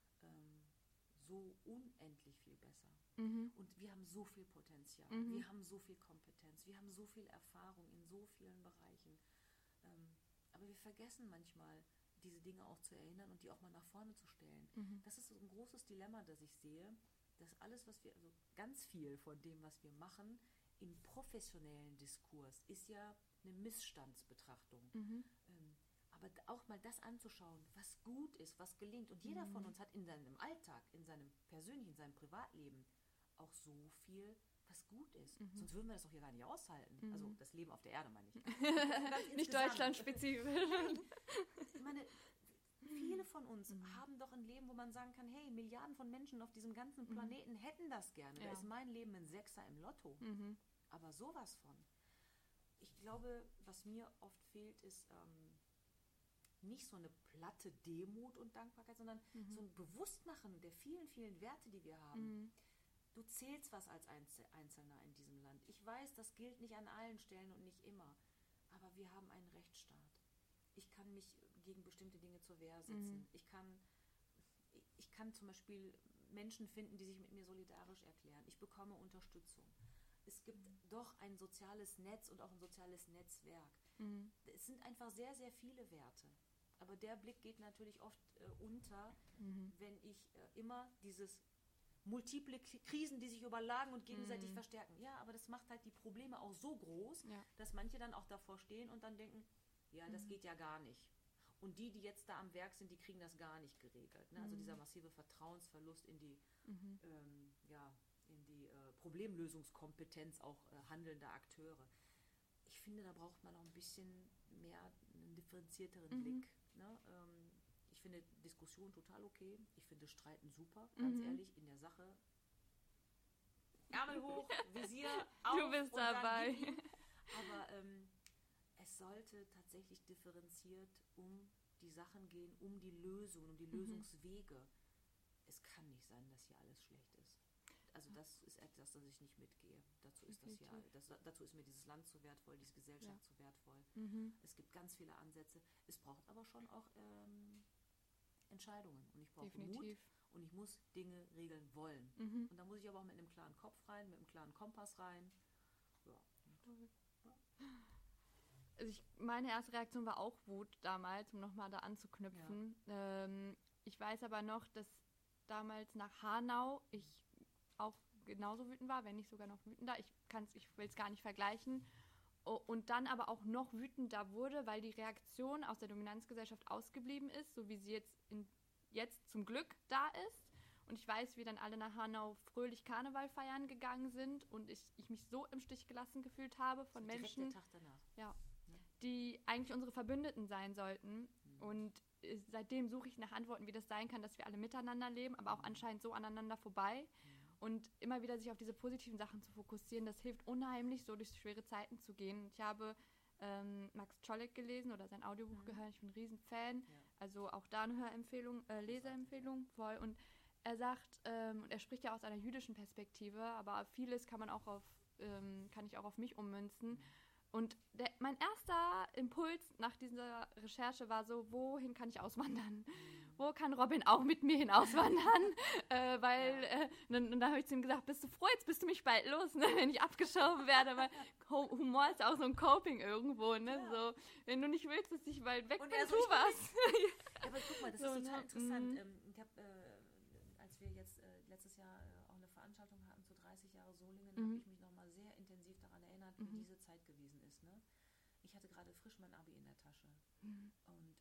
so unendlich viel besser. Mhm. Und wir haben so viel Potenzial, Mhm. wir haben so viel Kompetenz, wir haben so viel Erfahrung in so vielen Bereichen. Aber wir vergessen manchmal, diese Dinge auch zu erinnern und die auch mal nach vorne zu stellen. Mhm. Das ist so ein großes Dilemma, das ich sehe, dass alles, was wir, also ganz viel von dem, was wir machen, im professionellen Diskurs ist ja eine Missstandsbetrachtung. Mhm. Aber auch mal das anzuschauen, was gut ist, was gelingt. Und jeder von uns hat in seinem Alltag, in seinem persönlichen, in seinem Privatleben auch so viel, was gut ist. Sonst würden wir das doch hier gar nicht aushalten. Also das Leben auf der Erde, meine ich. Nicht deutschlandspezifisch. Ich meine, viele von uns haben doch ein Leben, wo man sagen kann, hey, Milliarden von Menschen auf diesem ganzen Planeten hätten das gerne. Da Ja. ist mein Leben ein Sechser im Lotto. Aber sowas von. Ich glaube, was mir oft fehlt, ist nicht so eine platte Demut und Dankbarkeit, sondern so ein Bewusstmachen der vielen, vielen Werte, die wir haben. Du zählst was als Einzelner in diesem Land. Ich weiß, das gilt nicht an allen Stellen und nicht immer. Aber wir haben einen Rechtsstaat. Ich kann mich gegen bestimmte Dinge zur Wehr setzen. Ich kann zum Beispiel Menschen finden, die sich mit mir solidarisch erklären. Ich bekomme Unterstützung. Es gibt doch ein soziales Netz und auch ein soziales Netzwerk. Es sind einfach sehr, sehr viele Werte. Aber der Blick geht natürlich oft unter, wenn ich immer dieses multiple Krisen, die sich überlagen und gegenseitig verstärken. Ja, aber das macht halt die Probleme auch so groß, Ja. dass manche dann auch davor stehen und dann denken, ja, das geht ja gar nicht. Und die jetzt da am Werk sind, die kriegen das gar nicht geregelt. Ne? Also dieser massive Vertrauensverlust in die, Problemlösungskompetenz auch handelnder Akteure. Ich finde, da braucht man auch ein bisschen mehr einen differenzierteren Blick. Ne? Ich finde Diskussion total okay. Ich finde Streiten super, ganz ehrlich, in der Sache. Ärmel hoch, Visier auf. Du bist und dann dabei. gib ihm. Aber es sollte tatsächlich differenziert um die Sachen gehen, um die Lösung, um die Lösungswege. Es kann nicht sein, dass hier alles schlecht ist. Also das ist etwas, das ich nicht mitgehe. Dazu ist dazu ist mir dieses Land zu wertvoll, diese Gesellschaft zu wertvoll. Es gibt ganz viele Ansätze. Es braucht aber schon auch Entscheidungen. Und ich brauche Mut Definitiv. und ich muss Dinge regeln wollen. Und da muss ich aber auch mit einem klaren Kopf rein, mit einem klaren Kompass rein. Ja. Also meine erste Reaktion war auch Wut damals, um nochmal da anzuknüpfen. Ich weiß aber noch, dass damals nach Hanau ich auch genauso wütend war, wenn nicht sogar noch wütender. Ich will es gar nicht vergleichen. Und dann aber auch noch wütender wurde, weil die Reaktion aus der Dominanzgesellschaft ausgeblieben ist, so wie sie jetzt zum Glück da ist. Und ich weiß, wie dann alle nach Hanau fröhlich Karneval feiern gegangen sind und ich mich so im Stich gelassen gefühlt habe von Direkt Menschen, der Tag danach. ja, die eigentlich unsere Verbündeten sein sollten. Und seitdem suche ich nach Antworten, wie das sein kann, dass wir alle miteinander leben, aber auch anscheinend so aneinander vorbei. Und immer wieder sich auf diese positiven Sachen zu fokussieren, das hilft unheimlich, so durch schwere Zeiten zu gehen. Ich habe Max Czolek gelesen oder sein Audiobuch gehört, ich bin ein Riesenfan. Ja. Also auch da eine Hörempfehlung, Leseempfehlung, voll. Und er sagt, und er spricht ja aus einer jüdischen Perspektive, aber vieles kann ich auch auf mich ummünzen. Und mein erster Impuls nach dieser Recherche war so, wohin kann ich auswandern? Wo kann Robin auch mit mir hin auswandern? Dann habe ich zu ihm gesagt, bist du froh, jetzt bist du mich bald los, ne, wenn ich abgeschoben werde, weil Humor ist auch so ein Coping irgendwo, ne, so, wenn du nicht willst, dass ich bald weg Und bin, er so, tu ich will was. Ja, aber guck mal, das So, ist total ne? interessant. Ich habe, als wir jetzt letztes Jahr auch eine Veranstaltung hatten zu 30 Jahre Solingen, habe ich mich nochmal sehr intensiv daran erinnert, wie diese Zeit gewesen ist. Ne? Ich hatte gerade frisch mein Abi in der Tasche. Und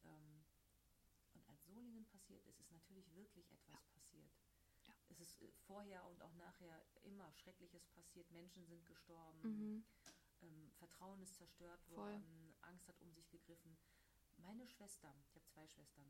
als Solingen passiert ist, ist natürlich wirklich etwas passiert. Ja. Es ist vorher und auch nachher immer Schreckliches passiert. Menschen sind gestorben. Vertrauen ist zerstört worden. Angst hat um sich gegriffen. Meine Schwester, ich habe 2 Schwestern,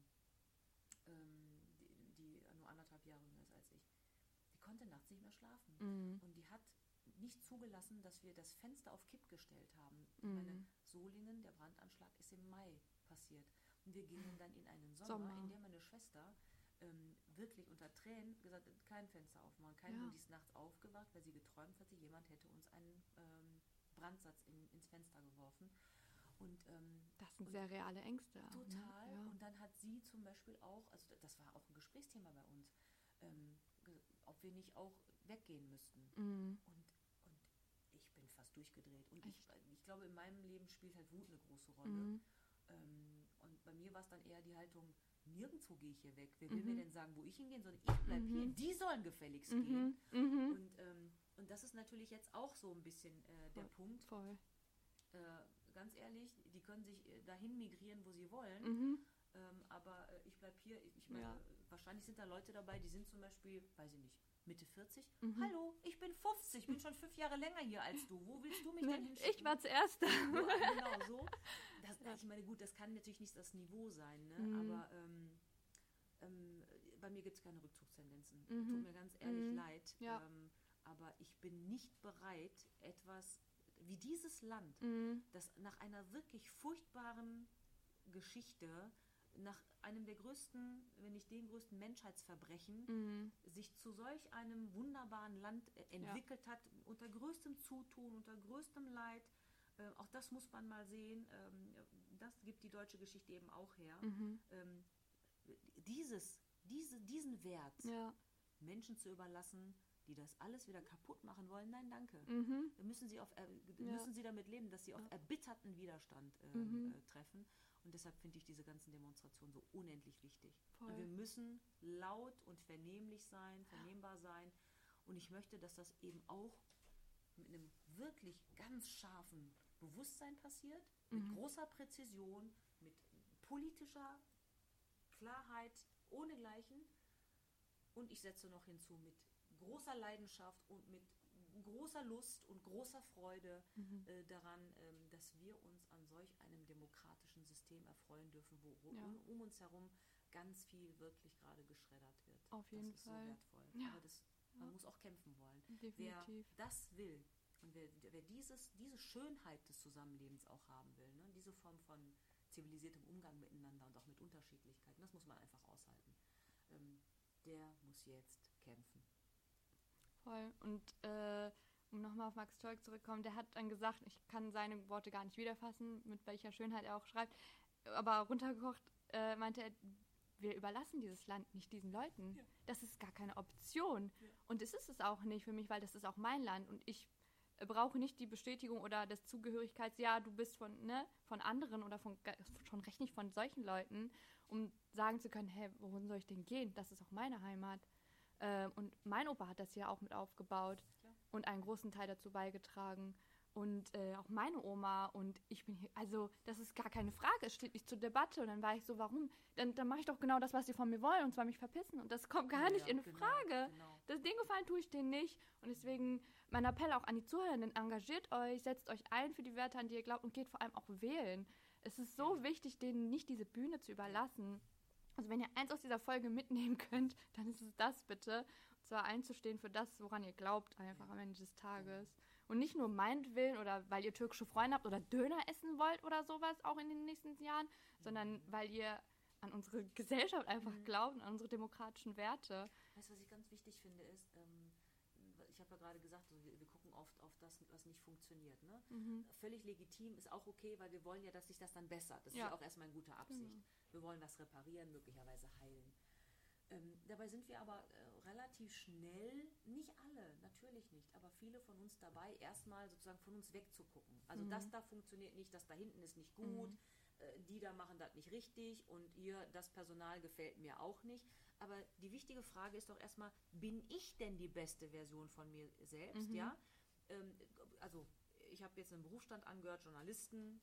die nur 1,5 Jahre jünger ist als ich, die konnte nachts nicht mehr schlafen. Und die hat nicht zugelassen, dass wir das Fenster auf Kipp gestellt haben. Ich meine, Solingen, der Brandanschlag ist im Mai passiert. Und wir gingen dann in einen Sommer, in dem meine Schwester wirklich unter Tränen gesagt hat, kein Fenster aufmachen. Die ist nachts aufgewacht, weil sie geträumt hatte, jemand hätte uns einen Brandsatz ins Fenster geworfen. Und Das sind sehr reale Ängste. Auch, total. Ne? Ja. Und dann hat sie zum Beispiel auch, also das war auch ein Gesprächsthema bei uns, ob wir nicht auch weggehen müssten. Und ich bin fast durchgedreht. Und ich glaube, in meinem Leben spielt halt Wut eine große Rolle. Und bei mir war es dann eher die Haltung, nirgendwo gehe ich hier weg. Wer will mir denn sagen, wo ich hingehe, sondern ich bleibe hier. Die sollen gefälligst gehen. Und das ist natürlich jetzt auch so ein bisschen der Punkt. Voll. Ganz ehrlich, die können sich dahin migrieren, wo sie wollen. Aber ich bleibe hier. Ich meine, wahrscheinlich sind da Leute dabei, die sind zum Beispiel, weiß ich nicht, Mitte 40. Hallo, ich bin 50, bin schon 5 Jahre länger hier als du. Wo willst du mich denn hinschicken? Ich war zuerst da. Genau so. Ich meine, gut, das kann natürlich nicht das Niveau sein, ne? Aber bei mir gibt es keine Rückzugstendenzen. Tut mir ganz ehrlich leid. Ja. Aber ich bin nicht bereit, etwas wie dieses Land, das nach einer wirklich furchtbaren Geschichte, nach einem der größten, wenn nicht den größten Menschheitsverbrechen, sich zu solch einem wunderbaren Land entwickelt hat, unter größtem Zutun, unter größtem Leid. Auch das muss man mal sehen. Das gibt die deutsche Geschichte eben auch her. Diesen Wert Menschen zu überlassen, die das alles wieder kaputt machen wollen, nein, danke. Dann müssen sie damit leben, dass sie auf erbitterten Widerstand treffen. Und deshalb finde ich diese ganzen Demonstrationen so unendlich wichtig. Voll. Und wir müssen laut und vernehmbar sein. Und ich möchte, dass das eben auch mit einem wirklich ganz scharfen Bewusstsein passiert, mit großer Präzision, mit politischer Klarheit, ohnegleichen. Und ich setze noch hinzu, mit großer Leidenschaft und mit großer Lust und großer Freude daran, dass wir uns an solch einem demokratischen System erfreuen dürfen, wo um uns herum ganz viel wirklich gerade geschreddert wird. Auf jeden Fall. Fall. Das ist so wertvoll. Ja. Aber man muss auch kämpfen wollen. Definitiv. Wer das will und wer diese Schönheit des Zusammenlebens auch haben will, ne, diese Form von zivilisiertem Umgang miteinander und auch mit Unterschiedlichkeiten, das muss man einfach aushalten. Der muss jetzt kämpfen. Voll. Und um nochmal auf Max Tolk zurückzukommen, der hat dann gesagt, ich kann seine Worte gar nicht wiederfassen, mit welcher Schönheit er auch schreibt, aber runtergekocht meinte er, wir überlassen dieses Land nicht diesen Leuten. Ja. Das ist gar keine Option. Ja. Und es ist es auch nicht für mich, weil das ist auch mein Land und ich brauche nicht die Bestätigung oder das Zugehörigkeits, ja, du bist von anderen oder schon recht nicht von solchen Leuten, um sagen zu können, hey, wohin soll ich denn gehen? Das ist auch meine Heimat. Und mein Opa hat das ja auch mit aufgebaut und einen großen Teil dazu beigetragen. Und auch meine Oma und ich bin hier, also das ist gar keine Frage, es steht nicht zur Debatte. Und dann war ich so, warum? Dann mache ich doch genau das, was sie von mir wollen, und zwar mich verpissen. Und das kommt gar nicht in Frage. Genau. Das Ding gefallen tue ich denen nicht. Und deswegen mein Appell auch an die Zuhörenden, engagiert euch, setzt euch ein für die Werte, an die ihr glaubt, und geht vor allem auch wählen. Es ist so wichtig, denen nicht diese Bühne zu überlassen. Also wenn ihr eins aus dieser Folge mitnehmen könnt, dann ist es das bitte. Und zwar einzustehen für das, woran ihr glaubt, einfach am Ende des Tages. Und nicht nur meinetwillen oder weil ihr türkische Freunde habt oder Döner essen wollt oder sowas auch in den nächsten Jahren, sondern weil ihr an unsere Gesellschaft einfach glaubt, an unsere demokratischen Werte. Weißt du, was ich ganz wichtig finde, ist, ich habe ja gerade gesagt, wir gucken oft auf das, was nicht funktioniert. Ne? Völlig legitim, ist auch okay, weil wir wollen ja, dass sich das dann bessert. Das ist ja auch erstmal in guter Absicht. Wir wollen was reparieren, möglicherweise heilen. Dabei sind wir aber relativ schnell, nicht alle, natürlich nicht, aber viele von uns dabei, erstmal sozusagen von uns wegzugucken. Also das da funktioniert nicht, das da hinten ist nicht gut, die da machen das nicht richtig und das Personal gefällt mir auch nicht. Aber die wichtige Frage ist doch erstmal, bin ich denn die beste Version von mir selbst? Ja? Also ich habe jetzt einen Berufsstand angehört, Journalisten,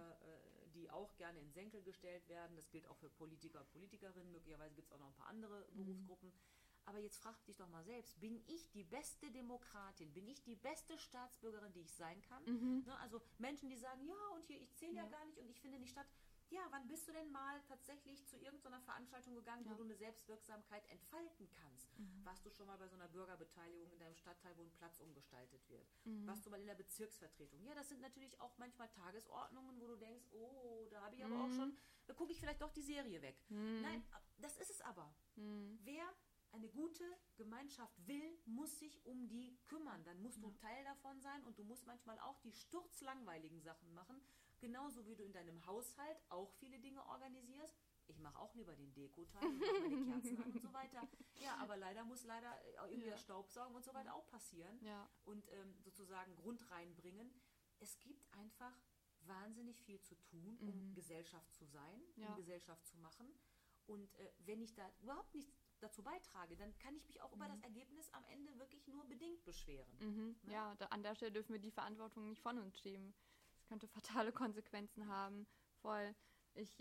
die auch gerne in Senkel gestellt werden. Das gilt auch für Politiker und Politikerinnen. Möglicherweise gibt es auch noch ein paar andere Berufsgruppen. Aber jetzt frag dich doch mal selbst, bin ich die beste Demokratin? Bin ich die beste Staatsbürgerin, die ich sein kann? Ne, also Menschen, die sagen, ja, und hier, ich zähle ja gar nicht und ich finde nicht statt. Ja, wann bist du denn mal tatsächlich zu irgendeiner Veranstaltung gegangen, wo du eine Selbstwirksamkeit entfalten kannst? Warst du schon mal bei so einer Bürgerbeteiligung in deinem Stadtteil, wo ein Platz umgestaltet wird? Warst du mal in der Bezirksvertretung? Ja, das sind natürlich auch manchmal Tagesordnungen, wo du denkst, oh, da habe ich aber auch schon, da gucke ich vielleicht doch die Serie weg. Nein, das ist es aber. Wer eine gute Gemeinschaft will, muss sich um die kümmern. Dann musst du Teil davon sein und du musst manchmal auch die sturzlangweiligen Sachen machen. Genauso wie du in deinem Haushalt auch viele Dinge organisierst. Ich mache auch lieber den Dekoteil und mache meine Kerzen an und so weiter. Ja, aber leider muss irgendwie das Staubsaugen und so weiter auch passieren. Ja. Und sozusagen Grund reinbringen. Es gibt einfach wahnsinnig viel zu tun, um Gesellschaft zu sein, um Gesellschaft zu machen. Und wenn ich da überhaupt nichts dazu beitrage, dann kann ich mich auch über das Ergebnis am Ende wirklich nur bedingt beschweren. Ne? Ja, an der Stelle dürfen wir die Verantwortung nicht von uns schieben. Das könnte fatale Konsequenzen haben. Voll. Ich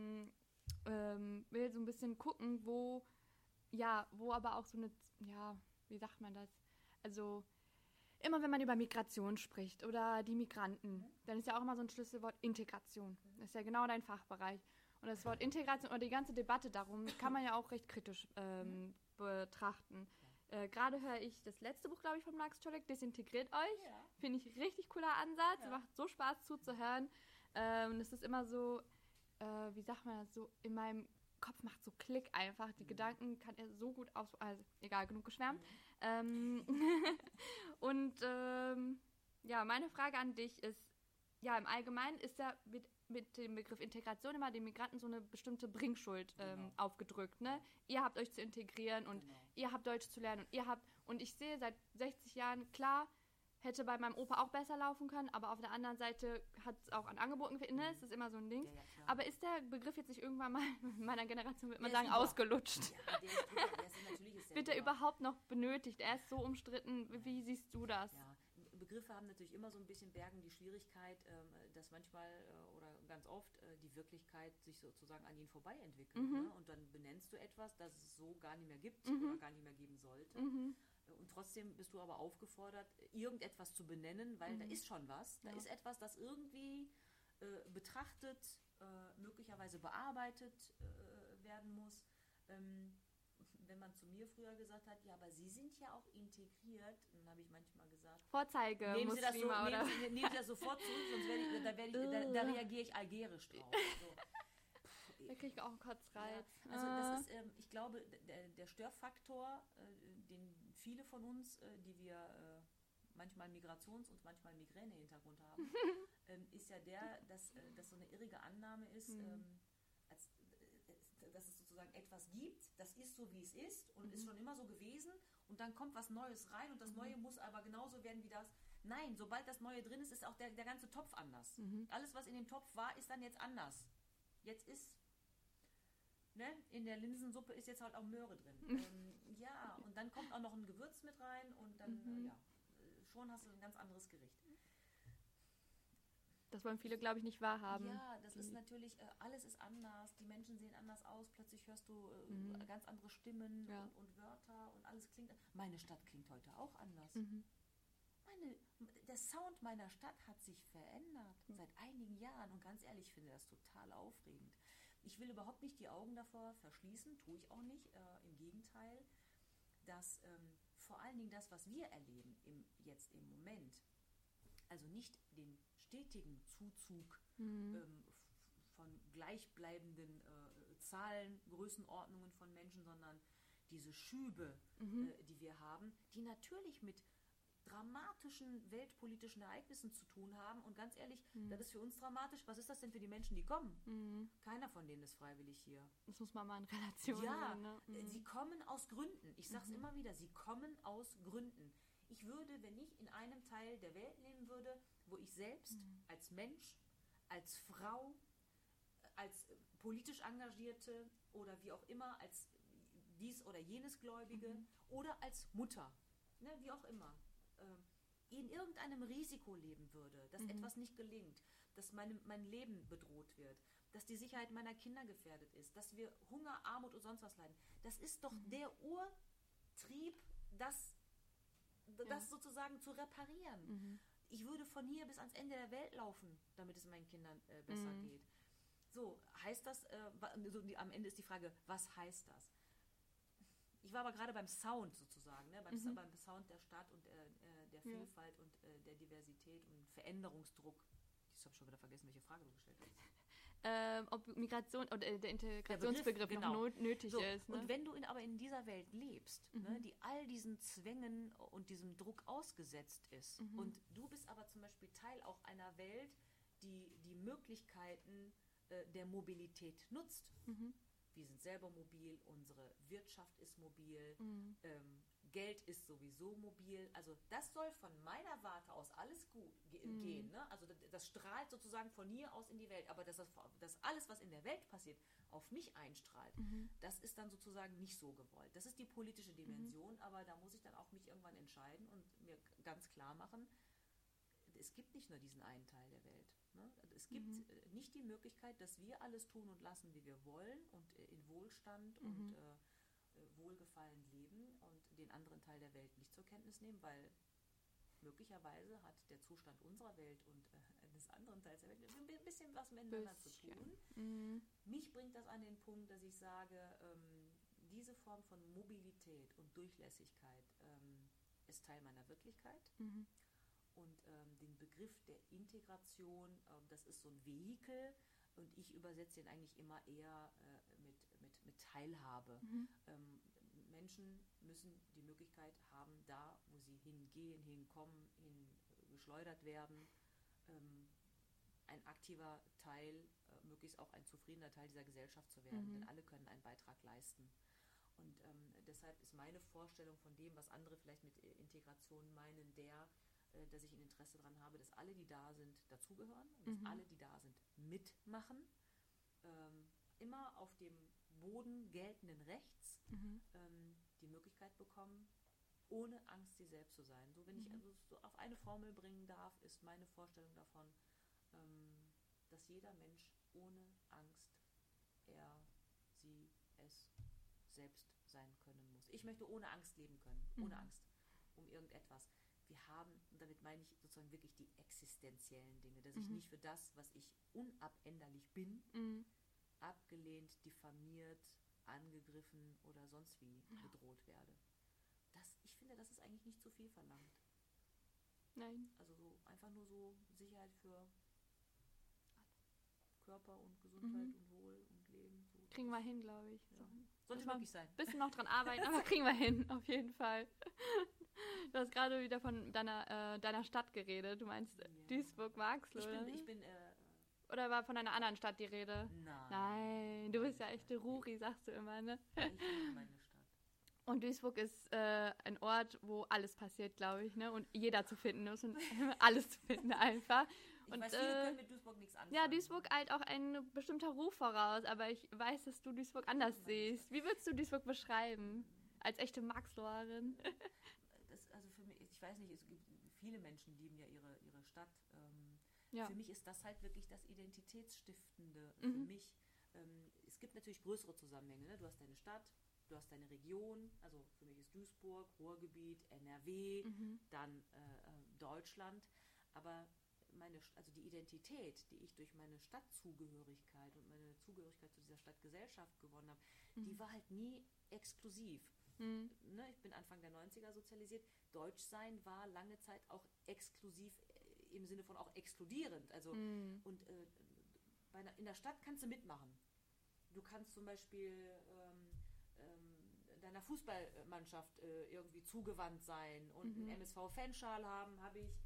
will so ein bisschen gucken, wo aber auch so eine, wie sagt man das? Also immer wenn man über Migration spricht oder die Migranten, dann ist ja auch immer so ein Schlüsselwort Integration. Das ist ja genau dein Fachbereich. Und das Wort Integration oder die ganze Debatte darum kann man ja auch recht kritisch betrachten. Gerade höre ich das letzte Buch, glaube ich, von Max Czolek, Desintegriert euch. Ja. Finde ich richtig cooler Ansatz. Ja. Macht so Spaß zuzuhören. Es ist immer so, wie sagt man das, so in meinem Kopf macht so Klick einfach. Die Gedanken kann er so gut aus... Also, egal, genug geschwärmt. Und meine Frage an dich ist, im Allgemeinen ist ja mit dem Begriff Integration immer den Migranten so eine bestimmte Bringschuld aufgedrückt. Ne? Ihr habt euch zu integrieren und ihr habt Deutsch zu lernen und ich sehe seit 60 Jahren, klar, hätte bei meinem Opa auch besser laufen können, aber auf der anderen Seite hat es auch an Angeboten gefehlt. Ne? Das ist immer so ein Ding. Ja, aber ist der Begriff jetzt nicht irgendwann mal in meiner Generation, würde man sagen, ausgelutscht? Ja, wird er überhaupt noch benötigt? Er ist so umstritten. Wie siehst du das? Ja. Begriffe haben natürlich immer so ein bisschen bergen die Schwierigkeit, dass manchmal oder ganz oft die Wirklichkeit sich sozusagen an ihnen vorbei entwickelt. Ne? Und dann benennst du etwas, das es so gar nicht mehr gibt oder gar nicht mehr geben sollte. Und trotzdem bist du aber aufgefordert, irgendetwas zu benennen, weil da ist schon was. Da ist etwas, das irgendwie betrachtet, möglicherweise bearbeitet werden muss. Wenn man zu mir früher gesagt hat, ja, aber Sie sind ja auch integriert, dann habe ich manchmal gesagt, Vorzeige nehmen Sie das sofort zurück, sonst da reagiere ich algerisch drauf. So. Da kriege ich auch einen Kotzreiz. Ja, also das ist, ich glaube, der Störfaktor, den viele von uns, die wir manchmal Migrations- und manchmal Migräne-Hintergrund haben, ist ja dass so eine irrige Annahme ist, dass es sozusagen etwas gibt, das ist so, wie es ist und ist schon immer so gewesen und dann kommt was Neues rein und das Neue muss aber genauso werden wie das. Nein, sobald das Neue drin ist, ist auch der ganze Topf anders. Alles, was in dem Topf war, ist dann jetzt anders. Jetzt ist, in der Linsensuppe ist jetzt halt auch Möhre drin. Und dann kommt auch noch ein Gewürz mit rein und dann, schon hast du ein ganz anderes Gericht. Das wollen viele, glaube ich, nicht wahrhaben. Ja, das ist natürlich, alles ist anders, die Menschen sehen anders aus, plötzlich hörst du ganz andere Stimmen und Wörter und alles klingt, meine Stadt klingt heute auch anders. Der Sound meiner Stadt hat sich verändert seit einigen Jahren und ganz ehrlich, ich finde das total aufregend. Ich will überhaupt nicht die Augen davor verschließen, tue ich auch nicht, im Gegenteil, dass vor allen Dingen das, was wir erleben jetzt im Moment, also nicht den stetigen Zuzug von gleichbleibenden Zahlen, Größenordnungen von Menschen, sondern diese Schübe, die wir haben, die natürlich mit dramatischen weltpolitischen Ereignissen zu tun haben. Und ganz ehrlich, das ist für uns dramatisch. Was ist das denn für die Menschen, die kommen? Keiner von denen ist freiwillig hier. Das muss man mal in Relation sehen. Ne? Sie kommen aus Gründen. Ich sage es immer wieder, sie kommen aus Gründen. Ich würde, wenn ich in einem Teil der Welt leben würde, wo ich selbst als Mensch, als Frau, als politisch Engagierte oder wie auch immer, als dies oder jenes Gläubige oder als Mutter, wie auch immer, in irgendeinem Risiko leben würde, dass etwas nicht gelingt, dass mein Leben bedroht wird, dass die Sicherheit meiner Kinder gefährdet ist, dass wir Hunger, Armut und sonst was leiden. Das ist doch der Urtrieb, das sozusagen zu reparieren. Ich würde von hier bis ans Ende der Welt laufen, damit es meinen Kindern besser geht. So, heißt das, am Ende ist die Frage, was heißt das? Ich war aber gerade beim Sound sozusagen, beim Sound der Stadt und der Vielfalt und der Diversität und Veränderungsdruck. Ich habe schon wieder vergessen, welche Frage du gestellt hast. ob Migration oder der Integrationsbegriff genau. noch nötig So, ist. Ne? Und wenn du aber in dieser Welt lebst, ne, die all diesen Zwängen und diesem Druck ausgesetzt ist, und du bist aber zum Beispiel Teil auch einer Welt, die die Möglichkeiten der Mobilität nutzt. Wir sind selber mobil, unsere Wirtschaft ist mobil, Geld ist sowieso mobil. Also das soll von meiner Warte aus alles gut gehen. Ne? Also das strahlt sozusagen von hier aus in die Welt. Aber dass alles, was in der Welt passiert, auf mich einstrahlt, das ist dann sozusagen nicht so gewollt. Das ist die politische Dimension, aber da muss ich dann auch mich irgendwann entscheiden und mir ganz klar machen, es gibt nicht nur diesen einen Teil der Welt. Ne? Es gibt nicht die Möglichkeit, dass wir alles tun und lassen, wie wir wollen und in Wohlstand und Wohlgefallen leben und den anderen Teil der Welt nicht zur Kenntnis nehmen, weil möglicherweise hat der Zustand unserer Welt und des anderen Teils der Welt ein bisschen was miteinander zu tun. Mich bringt das an den Punkt, dass ich sage, diese Form von Mobilität und Durchlässigkeit ist Teil meiner Wirklichkeit. Und den Begriff der Integration, das ist so ein Vehikel, und ich übersetze ihn eigentlich immer eher mit Teilhabe. Menschen müssen die Möglichkeit haben, da, wo sie hingehen, hinkommen, hingeschleudert werden, ein aktiver Teil, möglichst auch ein zufriedener Teil dieser Gesellschaft zu werden. Denn alle können einen Beitrag leisten. Und deshalb ist meine Vorstellung von dem, was andere vielleicht mit Integration meinen, dass ich ein Interesse daran habe, dass alle, die da sind, dazugehören und dass alle, die da sind, mitmachen. Immer auf dem Boden geltenden Rechts die Möglichkeit bekommen, ohne Angst sie selbst zu sein. So, wenn ich also so auf eine Formel bringen darf, ist meine Vorstellung davon, dass jeder Mensch ohne Angst sie, es selbst sein können muss. Ich möchte ohne Angst leben können, ohne Angst um irgendetwas. Wir haben, und damit meine ich sozusagen wirklich die existenziellen Dinge, dass ich nicht für das, was ich unabänderlich bin, abgelehnt, diffamiert, angegriffen oder sonst wie bedroht werde. Ich finde, das ist eigentlich nicht zu viel verlangt. Nein. Also so einfach nur so Sicherheit für Körper und Gesundheit und Wohl und Leben. So. Kriegen wir hin, glaube ich. Ja. Sollte möglich sein. Ein bisschen noch dran arbeiten, aber kriegen wir hin, auf jeden Fall. Du hast gerade wieder von deiner Stadt geredet. Du meinst Duisburg, magst du, oder? Ich bin oder war von einer anderen Stadt die Rede? Nein. Du bist ja echte Ruri, sagst du immer, ne? Ich liebe meine Stadt. Und Duisburg ist ein Ort, wo alles passiert, glaube ich, ne? Und jeder zu finden ist und alles zu finden einfach. Ich weiß, viele können mit Duisburg nichts anfangen. Ja, Duisburg eilt auch ein bestimmter Ruf voraus, aber ich weiß, dass du Duisburg anders siehst. Wie würdest du Duisburg beschreiben? Als echte Marxloherin? Also für mich, ich weiß nicht, es gibt viele Menschen lieben ja ihre Stadt. Ja. Für mich ist das halt wirklich das Identitätsstiftende für mich. Es gibt natürlich größere Zusammenhänge. Ne? Du hast deine Stadt, du hast deine Region, also für mich ist Duisburg, Ruhrgebiet, NRW, dann Deutschland. Aber also die Identität, die ich durch meine Stadtzugehörigkeit und meine Zugehörigkeit zu dieser Stadtgesellschaft gewonnen habe, die war halt nie exklusiv. Ne? Ich bin Anfang der 90er sozialisiert. Deutschsein war lange Zeit auch exklusiv im Sinne von auch exkludierend. Also, und in der Stadt kannst du mitmachen. Du kannst zum Beispiel deiner Fußballmannschaft irgendwie zugewandt sein und einen MSV-Fanschal haben, habe ich.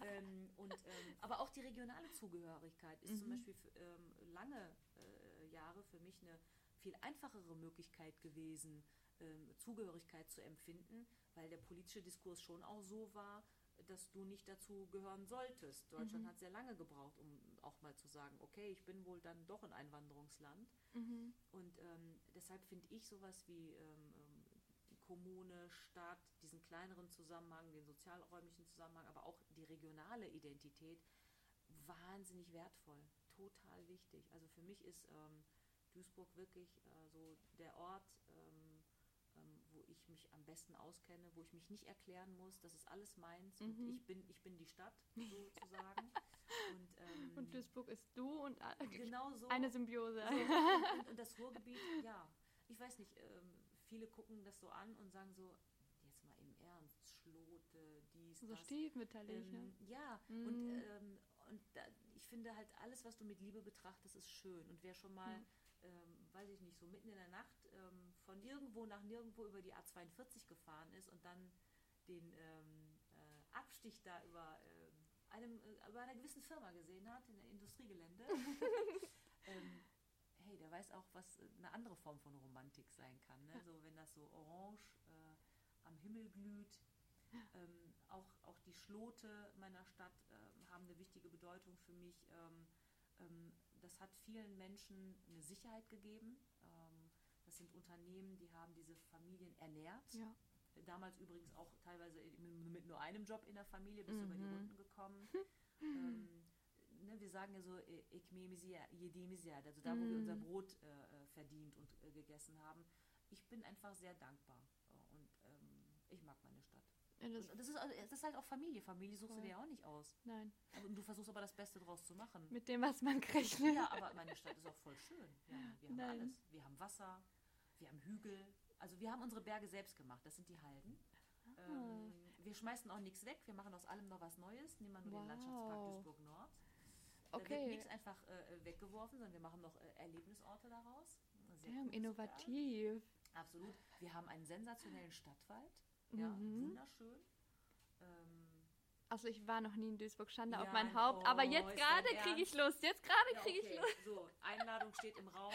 Aber auch die regionale Zugehörigkeit ist zum Beispiel lange Jahre für mich eine viel einfachere Möglichkeit gewesen, Zugehörigkeit zu empfinden, weil der politische Diskurs schon auch so war, dass du nicht dazu gehören solltest. Deutschland hat sehr lange gebraucht, um auch mal zu sagen, okay, ich bin wohl dann doch ein Einwanderungsland. Und deshalb finde ich sowas wie Kommune, Stadt, diesen kleineren Zusammenhang, den sozialräumlichen Zusammenhang, aber auch die regionale Identität wahnsinnig wertvoll, total wichtig. Also für mich ist Duisburg wirklich so der Ort, wo ich mich am besten auskenne, wo ich mich nicht erklären muss, das ist alles meins und ich bin die Stadt sozusagen. Und Duisburg ist du und genau so, eine Symbiose. Und das Ruhrgebiet, ja, ich weiß nicht, viele gucken das so an und sagen so, jetzt mal im Ernst, Schlote, dies, so das. stiefmütterlich, ne? Ja, ich finde halt, alles, was du mit Liebe betrachtest, ist schön. Und wer schon mal, weiß ich nicht, so mitten in der Nacht von irgendwo nach nirgendwo über die A42 gefahren ist und dann den Abstich da über einer gewissen Firma gesehen hat, in der Industriegelände, hey, der weiß auch, was eine andere Form von Romantik sein kann. Ne? So, wenn das so orange am Himmel glüht. Auch die Schlote meiner Stadt haben eine wichtige Bedeutung für mich. Das hat vielen Menschen eine Sicherheit gegeben. Das sind Unternehmen, die haben diese Familien ernährt. Ja. Damals übrigens auch teilweise mit nur einem Job in der Familie bis über die Runden gekommen. Wir sagen ja so, also da, wo wir unser Brot verdient und gegessen haben. Ich bin einfach sehr dankbar und ich mag meine Stadt. Ja, das ist halt auch Familie. Familie suchst du dir ja auch nicht aus. Nein. Und du versuchst aber das Beste draus zu machen. Mit dem, was man kriegt. Ja, aber meine Stadt ist auch voll schön. Ja, wir haben alles. Wir haben Wasser, wir haben Hügel. Also wir haben unsere Berge selbst gemacht. Das sind die Halden. Wir schmeißen auch nichts weg. Wir machen aus allem noch was Neues. Nehmen wir nur den Landschaftspark Duisburg-Nord. Da wird nichts einfach weggeworfen, sondern wir machen noch Erlebnisorte daraus. Sehr innovativ. Absolut. Wir haben einen sensationellen Stadtwald. Ja, wunderschön. Also ich war noch nie in Duisburg, Schande auf mein Haupt, aber jetzt gerade kriege ich Lust. Jetzt gerade kriege ich Lust. So, Einladung steht im Raum.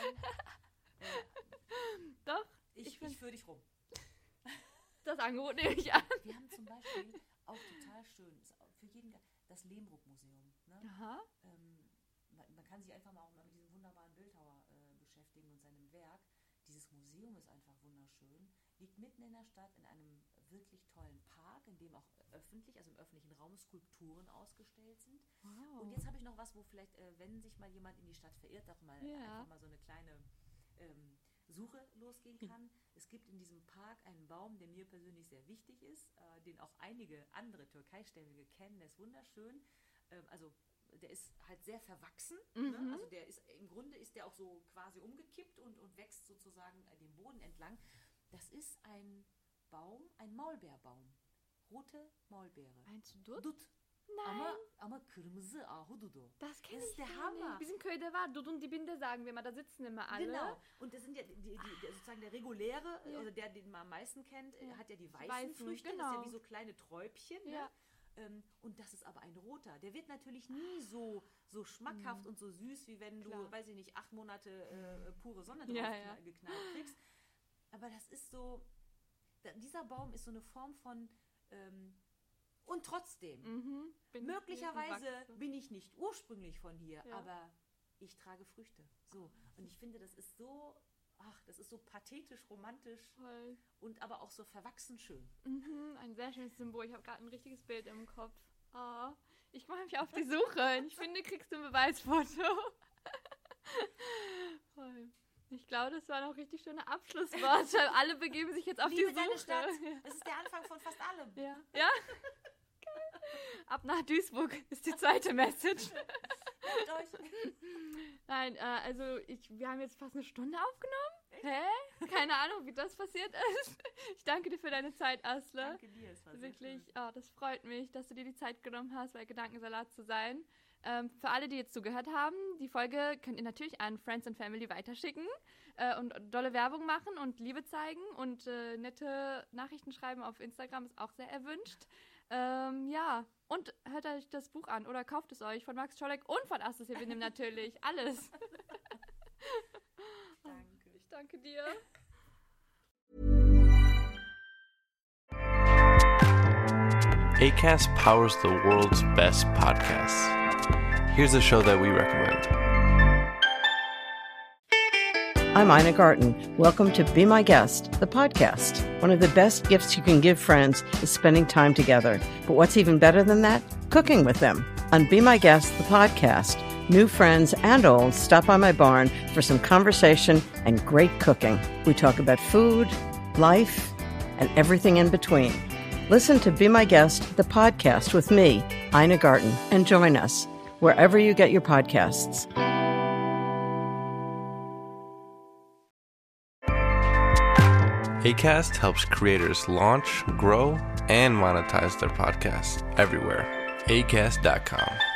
Doch. Ich führe dich rum. Das Angebot nehme ich an. Wir haben zum Beispiel auch total schön, ist für jeden das Lehmbruck-Museum. Ne? Aha. Man kann sich einfach mal auch mit diesem wunderbaren Bildhauer beschäftigen und seinem Werk. Dieses Museum ist einfach wunderschön. Liegt mitten in der Stadt in einem wirklich tollen Park, in dem auch öffentlich, also im öffentlichen Raum, Skulpturen ausgestellt sind. Wow. Und jetzt habe ich noch was, wo vielleicht, wenn sich mal jemand in die Stadt verirrt, auch mal einfach mal so eine kleine Suche losgehen kann. Es gibt in diesem Park einen Baum, der mir persönlich sehr wichtig ist, den auch einige andere Türkeistämmige kennen. Der ist wunderschön. Also der ist halt sehr verwachsen. Ne? Also der ist, im Grunde ist der auch so quasi umgekippt und wächst sozusagen den Boden entlang. Das ist ein Baum, ein Maulbeerbaum. Rote Maulbeere. Meinst du Dut? Nein. Ama kırmızı ahududu. Das kenne ich der Hammer. Nicht. Wir sind Köyde var. Dudun dibinde sagen wir mal, da sitzen immer alle. Genau. Und das sind ja sozusagen der reguläre, oder der, den man am meisten kennt, hat ja die weißen Früchte. Genau. Das ist ja wie so kleine Träubchen. Ja. Ne? Und das ist aber ein roter. Der wird natürlich nie so schmackhaft und so süß, wie wenn du, weiß ich nicht, 8 Monate pure Sonne drauf geknallt kriegst. Aber das ist so, dieser Baum ist so eine Form von, und trotzdem, möglicherweise bin ich nicht ursprünglich von hier, aber ich trage Früchte. So. Und ich finde, das ist so pathetisch, romantisch und aber auch so verwachsen schön. Ein sehr schönes Symbol. Ich habe gerade ein richtiges Bild im Kopf. Oh, ich mache mich auf die Suche. Ich finde, kriegst du ein Beweisfoto. Voll. Ich glaube, das waren auch richtig schöne Abschlussworte. Alle begeben sich jetzt auf die Suche. Deine Stadt. Das ist der Anfang von fast allem. Ja? Ab nach Duisburg ist die zweite Message. Nein, also wir haben jetzt fast eine Stunde aufgenommen. Hä? Keine Ahnung, wie das passiert ist. Ich danke dir für deine Zeit, Asle. Danke dir, es war wirklich, das freut mich, dass du dir die Zeit genommen hast, bei Gedankensalat zu sein. Für alle, die jetzt zugehört haben, die Folge könnt ihr natürlich an Friends and Family weiterschicken und dolle Werbung machen und Liebe zeigen und nette Nachrichten schreiben auf Instagram ist auch sehr erwünscht. Und hört euch das Buch an oder kauft es euch von Max Czolek und von Asle Sevenim natürlich. Alles. Danke. Ich danke dir. Acast powers the world's best podcasts. Here's a show that we recommend. I'm Ina Garten. Welcome to Be My Guest, the podcast. One of the best gifts you can give friends is spending time together. But what's even better than that? Cooking with them. On Be My Guest, the podcast, new friends and old stop by my barn for some conversation and great cooking. We talk about food, life, and everything in between. Listen to Be My Guest, the podcast with me, Ina Garten, and join us wherever you get your podcasts. Acast helps creators launch, grow, and monetize their podcasts everywhere. Acast.com.